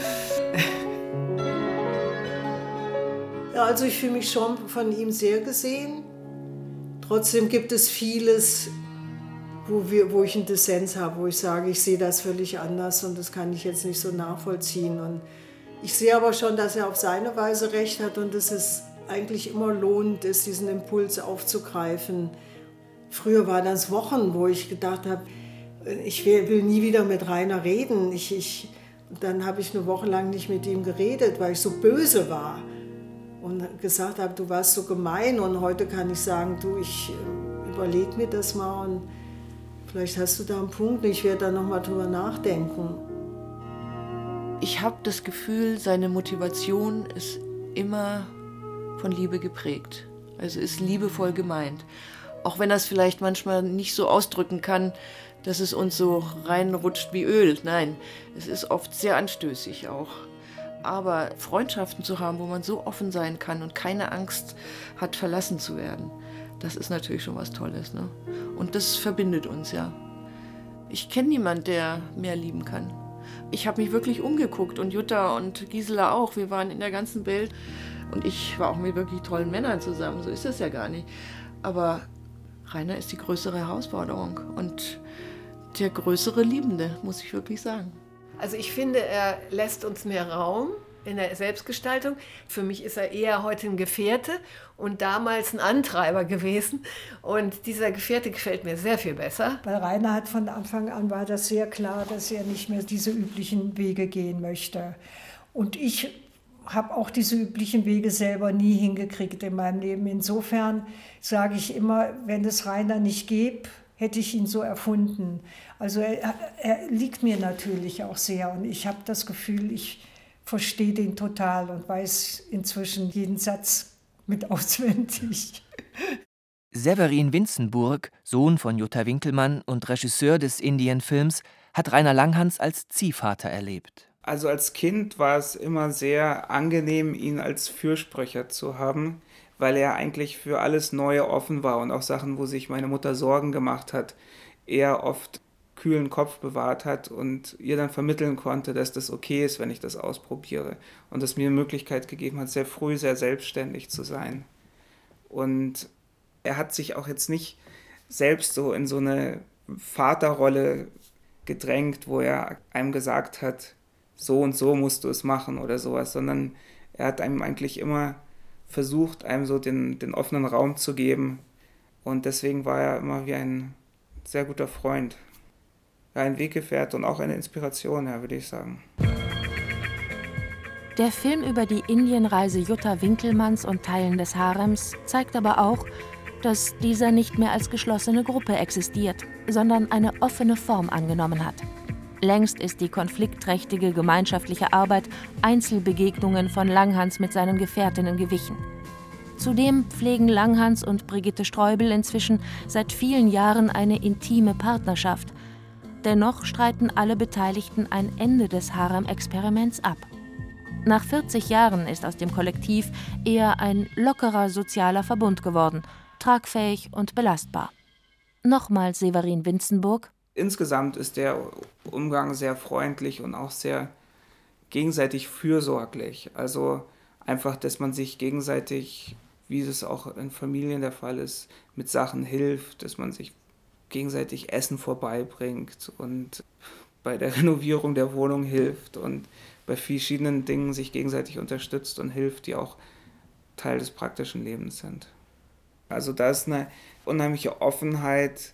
Ja, also ich fühle mich schon von ihm sehr gesehen. Trotzdem gibt es vieles, wo, wir, wo ich einen Dissens habe, wo ich sage, ich sehe das völlig anders und das kann ich jetzt nicht so nachvollziehen. Und ich sehe aber schon, dass er auf seine Weise recht hat und dass es eigentlich immer lohnend ist, diesen Impuls aufzugreifen. Früher waren das Wochen, wo ich gedacht habe, ich will nie wieder mit Rainer reden. Ich, ich, dann habe ich eine Woche lang nicht mit ihm geredet, weil ich so böse war und gesagt habe, du warst so gemein. Und heute kann ich sagen, du, ich überlege mir das mal und Vielleicht hast du da einen Punkt, ich werde da nochmal drüber nachdenken. Ich habe das Gefühl, seine Motivation ist immer von Liebe geprägt. Also ist liebevoll gemeint. Auch wenn er es vielleicht manchmal nicht so ausdrücken kann, dass es uns so reinrutscht wie Öl. Nein, es ist oft sehr anstößig auch. Aber Freundschaften zu haben, wo man so offen sein kann und keine Angst hat, verlassen zu werden, das ist natürlich schon was Tolles, ne? Und das verbindet uns, ja. Ich kenne niemanden, der mehr lieben kann. Ich habe mich wirklich umgeguckt und Jutta und Gisela auch. Wir waren in der ganzen Welt und ich war auch mit wirklich tollen Männern zusammen. So ist das ja gar nicht. Aber Rainer ist die größere Herausforderung und der größere Liebende, muss ich wirklich sagen. Also ich finde, er lässt uns mehr Raum in der Selbstgestaltung. Für mich ist er eher heute ein Gefährte und damals ein Antreiber gewesen. Und dieser Gefährte gefällt mir sehr viel besser. Bei Rainer hat von Anfang an war das sehr klar, dass er nicht mehr diese üblichen Wege gehen möchte. Und ich habe auch diese üblichen Wege selber nie hingekriegt in meinem Leben. Insofern sage ich immer, wenn es Rainer nicht gäbe, hätte ich ihn so erfunden. Also er, er liegt mir natürlich auch sehr und ich habe das Gefühl, ich verstehe den total und weiß inzwischen jeden Satz mit auswendig. Severin Winzenburg, Sohn von Jutta Winkelmann und Regisseur des Indienfilms, hat Rainer Langhans als Ziehvater erlebt. Also als Kind war es immer sehr angenehm, ihn als Fürsprecher zu haben, weil er eigentlich für alles Neue offen war und auch Sachen, wo sich meine Mutter Sorgen gemacht hat, er oft kühlen Kopf bewahrt hat und ihr dann vermitteln konnte, dass das okay ist, wenn ich das ausprobiere. Und das mir die Möglichkeit gegeben hat, sehr früh sehr selbstständig zu sein. Und er hat sich auch jetzt nicht selbst so in so eine Vaterrolle gedrängt, wo er einem gesagt hat, so und so musst du es machen oder sowas, sondern er hat einem eigentlich immer versucht, einem so den, den offenen Raum zu geben. Und deswegen war er immer wie ein sehr guter Freund. Ja, ein Weggefährte und auch eine Inspiration, ja, würde ich sagen. Der Film über die Indienreise Jutta Winkelmanns und Teilen des Harems zeigt aber auch, dass dieser nicht mehr als geschlossene Gruppe existiert, sondern eine offene Form angenommen hat. Längst ist die konfliktträchtige gemeinschaftliche Arbeit Einzelbegegnungen von Langhans mit seinen Gefährtinnen gewichen. Zudem pflegen Langhans und Brigitte Streubel inzwischen seit vielen Jahren eine intime Partnerschaft. Dennoch streiten alle Beteiligten ein Ende des Harem-Experiments ab. Nach vierzig Jahren ist aus dem Kollektiv eher ein lockerer sozialer Verbund geworden, tragfähig und belastbar. Nochmals Severin Winzenburg. Insgesamt ist der Umgang sehr freundlich und auch sehr gegenseitig fürsorglich. Also einfach, dass man sich gegenseitig, wie es auch in Familien der Fall ist, mit Sachen hilft, dass man sich gegenseitig Essen vorbeibringt und bei der Renovierung der Wohnung hilft und bei verschiedenen Dingen sich gegenseitig unterstützt und hilft, die auch Teil des praktischen Lebens sind. Also da ist eine unheimliche Offenheit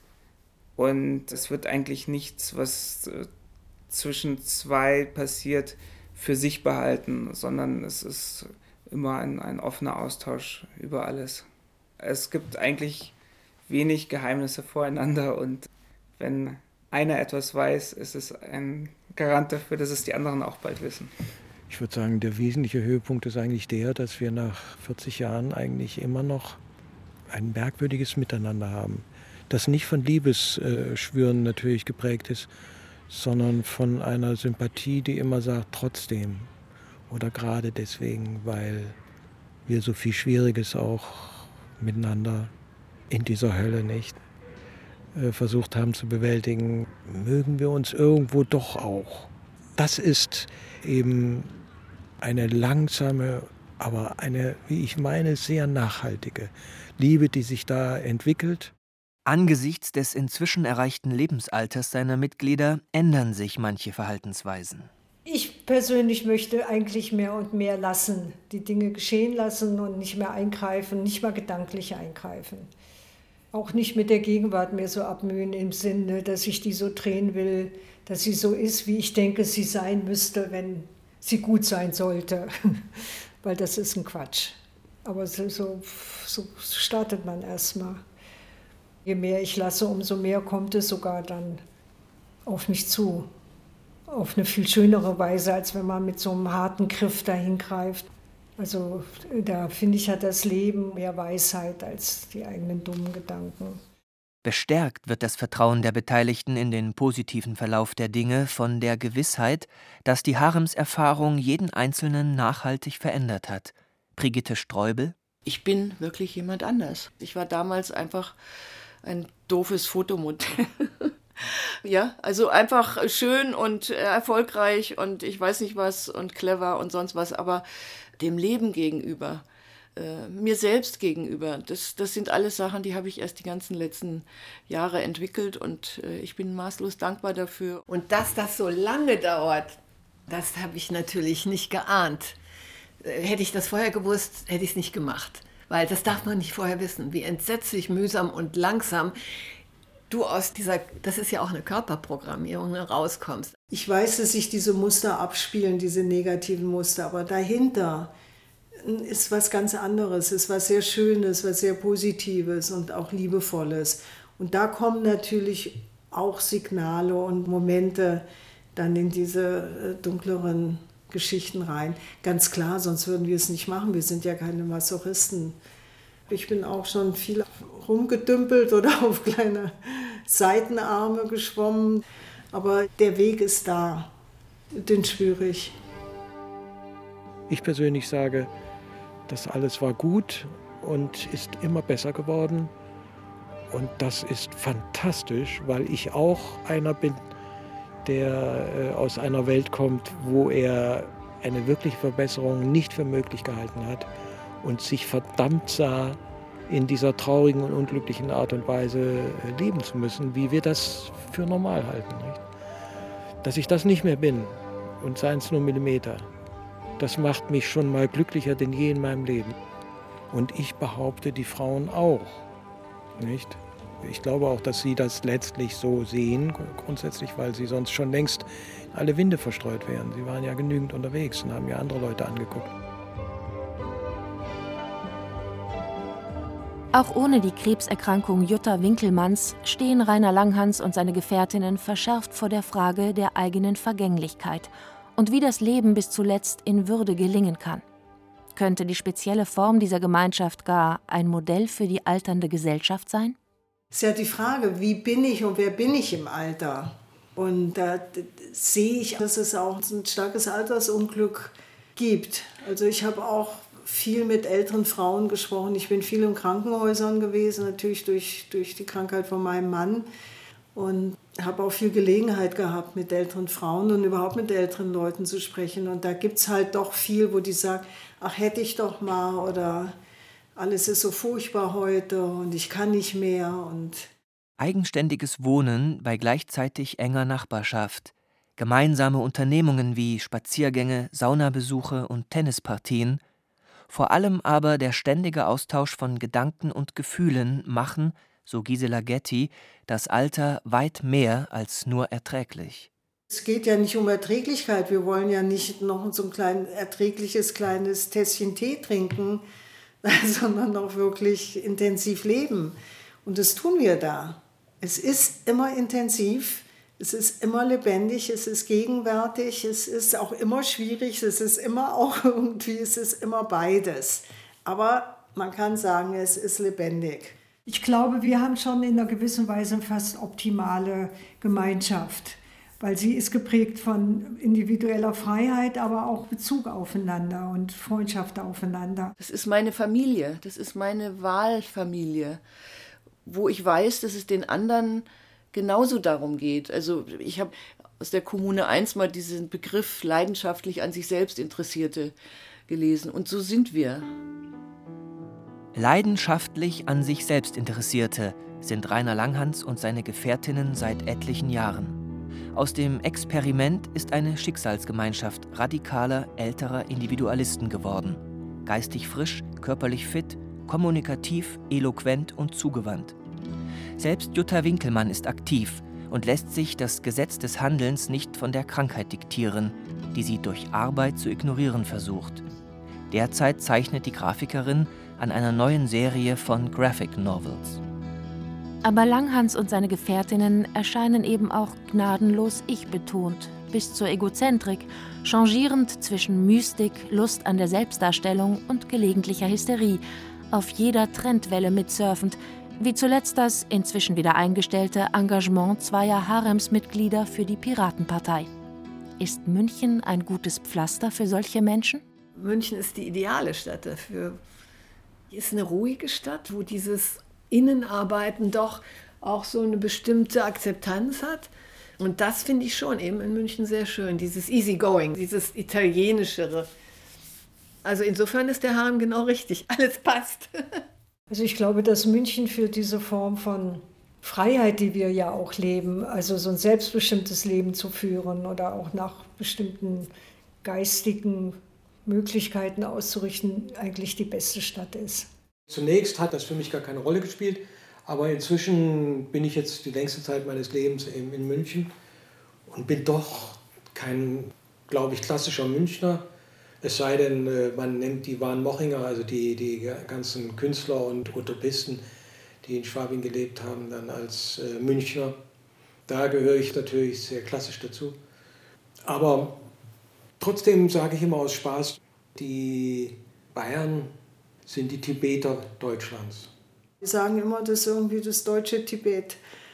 und es wird eigentlich nichts, was zwischen zwei passiert, für sich behalten, sondern es ist immer ein, ein offener Austausch über alles. Es gibt eigentlich wenig Geheimnisse voreinander und wenn einer etwas weiß, ist es ein Garant dafür, dass es die anderen auch bald wissen. Ich würde sagen, der wesentliche Höhepunkt ist eigentlich der, dass wir nach vierzig Jahren eigentlich immer noch ein merkwürdiges Miteinander haben, das nicht von Liebesschwüren natürlich geprägt ist, sondern von einer Sympathie, die immer sagt, trotzdem oder gerade deswegen, weil wir so viel Schwieriges auch miteinander in dieser Hölle nicht äh, versucht haben zu bewältigen, mögen wir uns irgendwo doch auch. Das ist eben eine langsame, aber eine, wie ich meine, sehr nachhaltige Liebe, die sich da entwickelt. Angesichts des inzwischen erreichten Lebensalters seiner Mitglieder ändern sich manche Verhaltensweisen. Ich persönlich möchte eigentlich mehr und mehr lassen, die Dinge geschehen lassen und nicht mehr eingreifen, nicht mal gedanklich eingreifen. Auch nicht mit der Gegenwart mehr so abmühen im Sinne, dass ich die so drehen will, dass sie so ist, wie ich denke, sie sein müsste, wenn sie gut sein sollte. Weil das ist ein Quatsch. Aber so, so, so startet man erstmal. Je mehr ich lasse, umso mehr kommt es sogar dann auf mich zu. Auf eine viel schönere Weise, als wenn man mit so einem harten Griff dahin greift. Also da finde ich, hat das Leben mehr Weisheit als die eigenen dummen Gedanken. Bestärkt wird das Vertrauen der Beteiligten in den positiven Verlauf der Dinge von der Gewissheit, dass die Haremserfahrung jeden Einzelnen nachhaltig verändert hat. Brigitte Streubel: Ich bin wirklich jemand anders. Ich war damals einfach ein doofes Fotomodell. Ja, also einfach schön und erfolgreich und ich weiß nicht was und clever und sonst was, aber dem Leben gegenüber, äh, mir selbst gegenüber, das, das sind alles Sachen, die habe ich erst die ganzen letzten Jahre entwickelt und äh, ich bin maßlos dankbar dafür. Und dass das so lange dauert, das habe ich natürlich nicht geahnt. Äh, hätte ich das vorher gewusst, hätte ich es nicht gemacht, weil das darf man nicht vorher wissen, wie entsetzlich mühsam und langsam du aus dieser, das ist ja auch eine Körperprogrammierung, rauskommst. Ich weiß, dass sich diese Muster abspielen, diese negativen Muster, aber dahinter ist was ganz anderes, ist was sehr Schönes, was sehr Positives und auch Liebevolles. Und da kommen natürlich auch Signale und Momente dann in diese dunkleren Geschichten rein. Ganz klar, sonst würden wir es nicht machen, wir sind ja keine Masochisten. Ich bin auch schon viel rumgedümpelt oder auf kleine Seitenarme geschwommen. Aber der Weg ist da, den spüre ich. Ich persönlich sage, das alles war gut und ist immer besser geworden. Und das ist fantastisch, weil ich auch einer bin, der äh, aus einer Welt kommt, wo er eine wirkliche Verbesserung nicht für möglich gehalten hat und sich verdammt sah, in dieser traurigen und unglücklichen Art und Weise leben zu müssen, wie wir das für normal halten. Nicht? Dass ich das nicht mehr bin, und seien es nur Millimeter, das macht mich schon mal glücklicher denn je in meinem Leben. Und ich behaupte, die Frauen auch. Nicht? Ich glaube auch, dass sie das letztlich so sehen, grundsätzlich, weil sie sonst schon längst in alle Winde verstreut wären. Sie waren ja genügend unterwegs und haben ja andere Leute angeguckt. Auch ohne die Krebserkrankung Jutta Winkelmanns stehen Rainer Langhans und seine Gefährtinnen verschärft vor der Frage der eigenen Vergänglichkeit und wie das Leben bis zuletzt in Würde gelingen kann. Könnte die spezielle Form dieser Gemeinschaft gar ein Modell für die alternde Gesellschaft sein? Es ist ja die Frage, wie bin ich und wer bin ich im Alter? Und da sehe ich, dass es auch ein starkes Altersunglück gibt. Also ich habe auch viel mit älteren Frauen gesprochen. Ich bin viel in Krankenhäusern gewesen, natürlich durch, durch die Krankheit von meinem Mann. Und habe auch viel Gelegenheit gehabt, mit älteren Frauen und überhaupt mit älteren Leuten zu sprechen. Und da gibt es halt doch viel, wo die sagen, ach, hätte ich doch mal oder alles ist so furchtbar heute und ich kann nicht mehr. Und eigenständiges Wohnen bei gleichzeitig enger Nachbarschaft, gemeinsame Unternehmungen wie Spaziergänge, Saunabesuche und Tennispartien, vor allem aber der ständige Austausch von Gedanken und Gefühlen machen, so Gisela Getty, das Alter weit mehr als nur erträglich. Es geht ja nicht um Erträglichkeit. Wir wollen ja nicht noch so ein klein, erträgliches kleines Tässchen Tee trinken, sondern auch wirklich intensiv leben. Und das tun wir da. Es ist immer intensiv, es ist immer lebendig, es ist gegenwärtig, es ist auch immer schwierig, es ist immer auch irgendwie, es ist immer beides. Aber man kann sagen, es ist lebendig. Ich glaube, wir haben schon in einer gewissen Weise eine fast optimale Gemeinschaft, weil sie ist geprägt von individueller Freiheit, aber auch Bezug aufeinander und Freundschaft aufeinander. Das ist meine Familie, das ist meine Wahlfamilie, wo ich weiß, dass es den anderen genauso darum geht. Also ich habe aus der Kommune eins mal diesen Begriff leidenschaftlich an sich selbst Interessierte gelesen. Und so sind wir. Leidenschaftlich an sich selbst Interessierte sind Rainer Langhans und seine Gefährtinnen seit etlichen Jahren. Aus dem Experiment ist eine Schicksalsgemeinschaft radikaler, älterer Individualisten geworden. Geistig frisch, körperlich fit, kommunikativ, eloquent und zugewandt. Selbst Jutta Winkelmann ist aktiv und lässt sich das Gesetz des Handelns nicht von der Krankheit diktieren, die sie durch Arbeit zu ignorieren versucht. Derzeit zeichnet die Grafikerin an einer neuen Serie von Graphic Novels. Aber Langhans und seine Gefährtinnen erscheinen eben auch gnadenlos ich-betont, bis zur Egozentrik, changierend zwischen Mystik, Lust an der Selbstdarstellung und gelegentlicher Hysterie, auf jeder Trendwelle mitsurfend, wie zuletzt das inzwischen wieder eingestellte Engagement zweier Haremsmitglieder für die Piratenpartei. Ist München ein gutes Pflaster für solche Menschen? München ist die ideale Stadt dafür. Ist eine ruhige Stadt, wo dieses Innenarbeiten doch auch so eine bestimmte Akzeptanz hat. Und das finde ich schon eben in München sehr schön, dieses Easygoing, dieses Italienischere. Also insofern ist der Harem genau richtig, alles passt. Also ich glaube, dass München für diese Form von Freiheit, die wir ja auch leben, also so ein selbstbestimmtes Leben zu führen oder auch nach bestimmten geistigen Möglichkeiten auszurichten, eigentlich die beste Stadt ist. Zunächst hat das für mich gar keine Rolle gespielt, aber inzwischen bin ich jetzt die längste Zeit meines Lebens eben in München und bin doch kein, glaube ich, klassischer Münchner. Es sei denn, man nimmt die Van-Mochinger, also die, die ganzen Künstler und Utopisten, die in Schwabing gelebt haben, dann als äh, Münchner. Da gehöre ich natürlich sehr klassisch dazu. Aber trotzdem sage ich immer aus Spaß, die Bayern sind die Tibeter Deutschlands. Wir sagen immer, das ist irgendwie das deutsche Tibet.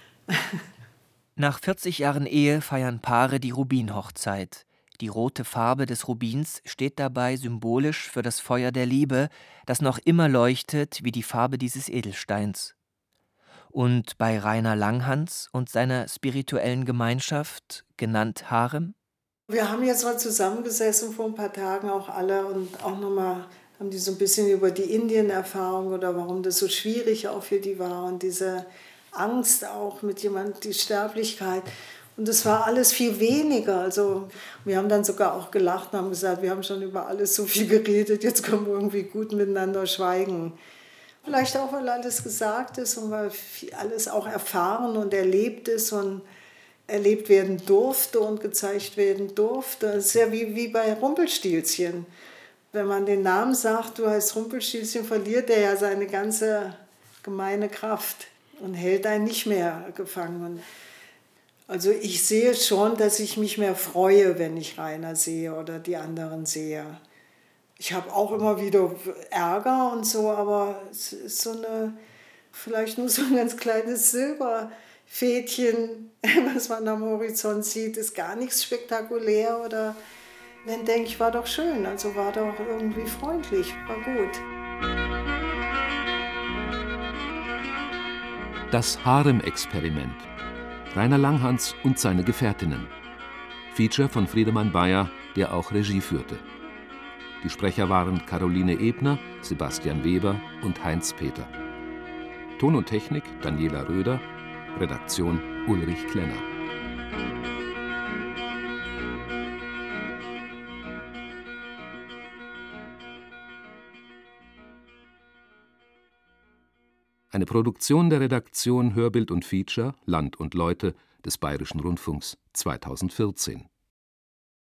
Nach vierzig Jahren Ehe feiern Paare die Rubinhochzeit. Die rote Farbe des Rubins steht dabei symbolisch für das Feuer der Liebe, das noch immer leuchtet wie die Farbe dieses Edelsteins. Und bei Rainer Langhans und seiner spirituellen Gemeinschaft, genannt Harem? Wir haben jetzt mal zusammengesessen vor ein paar Tagen auch alle und auch nochmal haben die so ein bisschen über die Indien-Erfahrung oder warum das so schwierig auch für die war und diese Angst auch mit jemand, die Sterblichkeit. Und es war alles viel weniger. Also wir haben dann sogar auch gelacht und haben gesagt, wir haben schon über alles so viel geredet, jetzt können wir irgendwie gut miteinander schweigen. Vielleicht auch, weil alles gesagt ist und weil alles auch erfahren und erlebt ist und erlebt werden durfte und gezeigt werden durfte. Es ist ja wie, wie bei Rumpelstilzchen. Wenn man den Namen sagt, du heißt Rumpelstilzchen, verliert er ja seine ganze gemeine Kraft und hält einen nicht mehr gefangen. Also ich sehe schon, dass ich mich mehr freue, wenn ich Rainer sehe oder die anderen sehe. Ich habe auch immer wieder Ärger und so, aber es ist so eine, vielleicht nur so ein ganz kleines Silberfädchen, was man am Horizont sieht, ist gar nichts spektakulär. Oder dann denke ich, war doch schön, also war doch irgendwie freundlich, war gut. Das Harem-Experiment. Rainer Langhans und seine Gefährtinnen. Feature von Friedemann Bayer, der auch Regie führte. Die Sprecher waren Caroline Ebner, Sebastian Weber und Heinz Peter. Ton und Technik Daniela Röder, Redaktion Ulrich Klenner. Eine Produktion der Redaktion Hörbild und Feature Land und Leute des Bayerischen Rundfunks zweitausendvierzehn.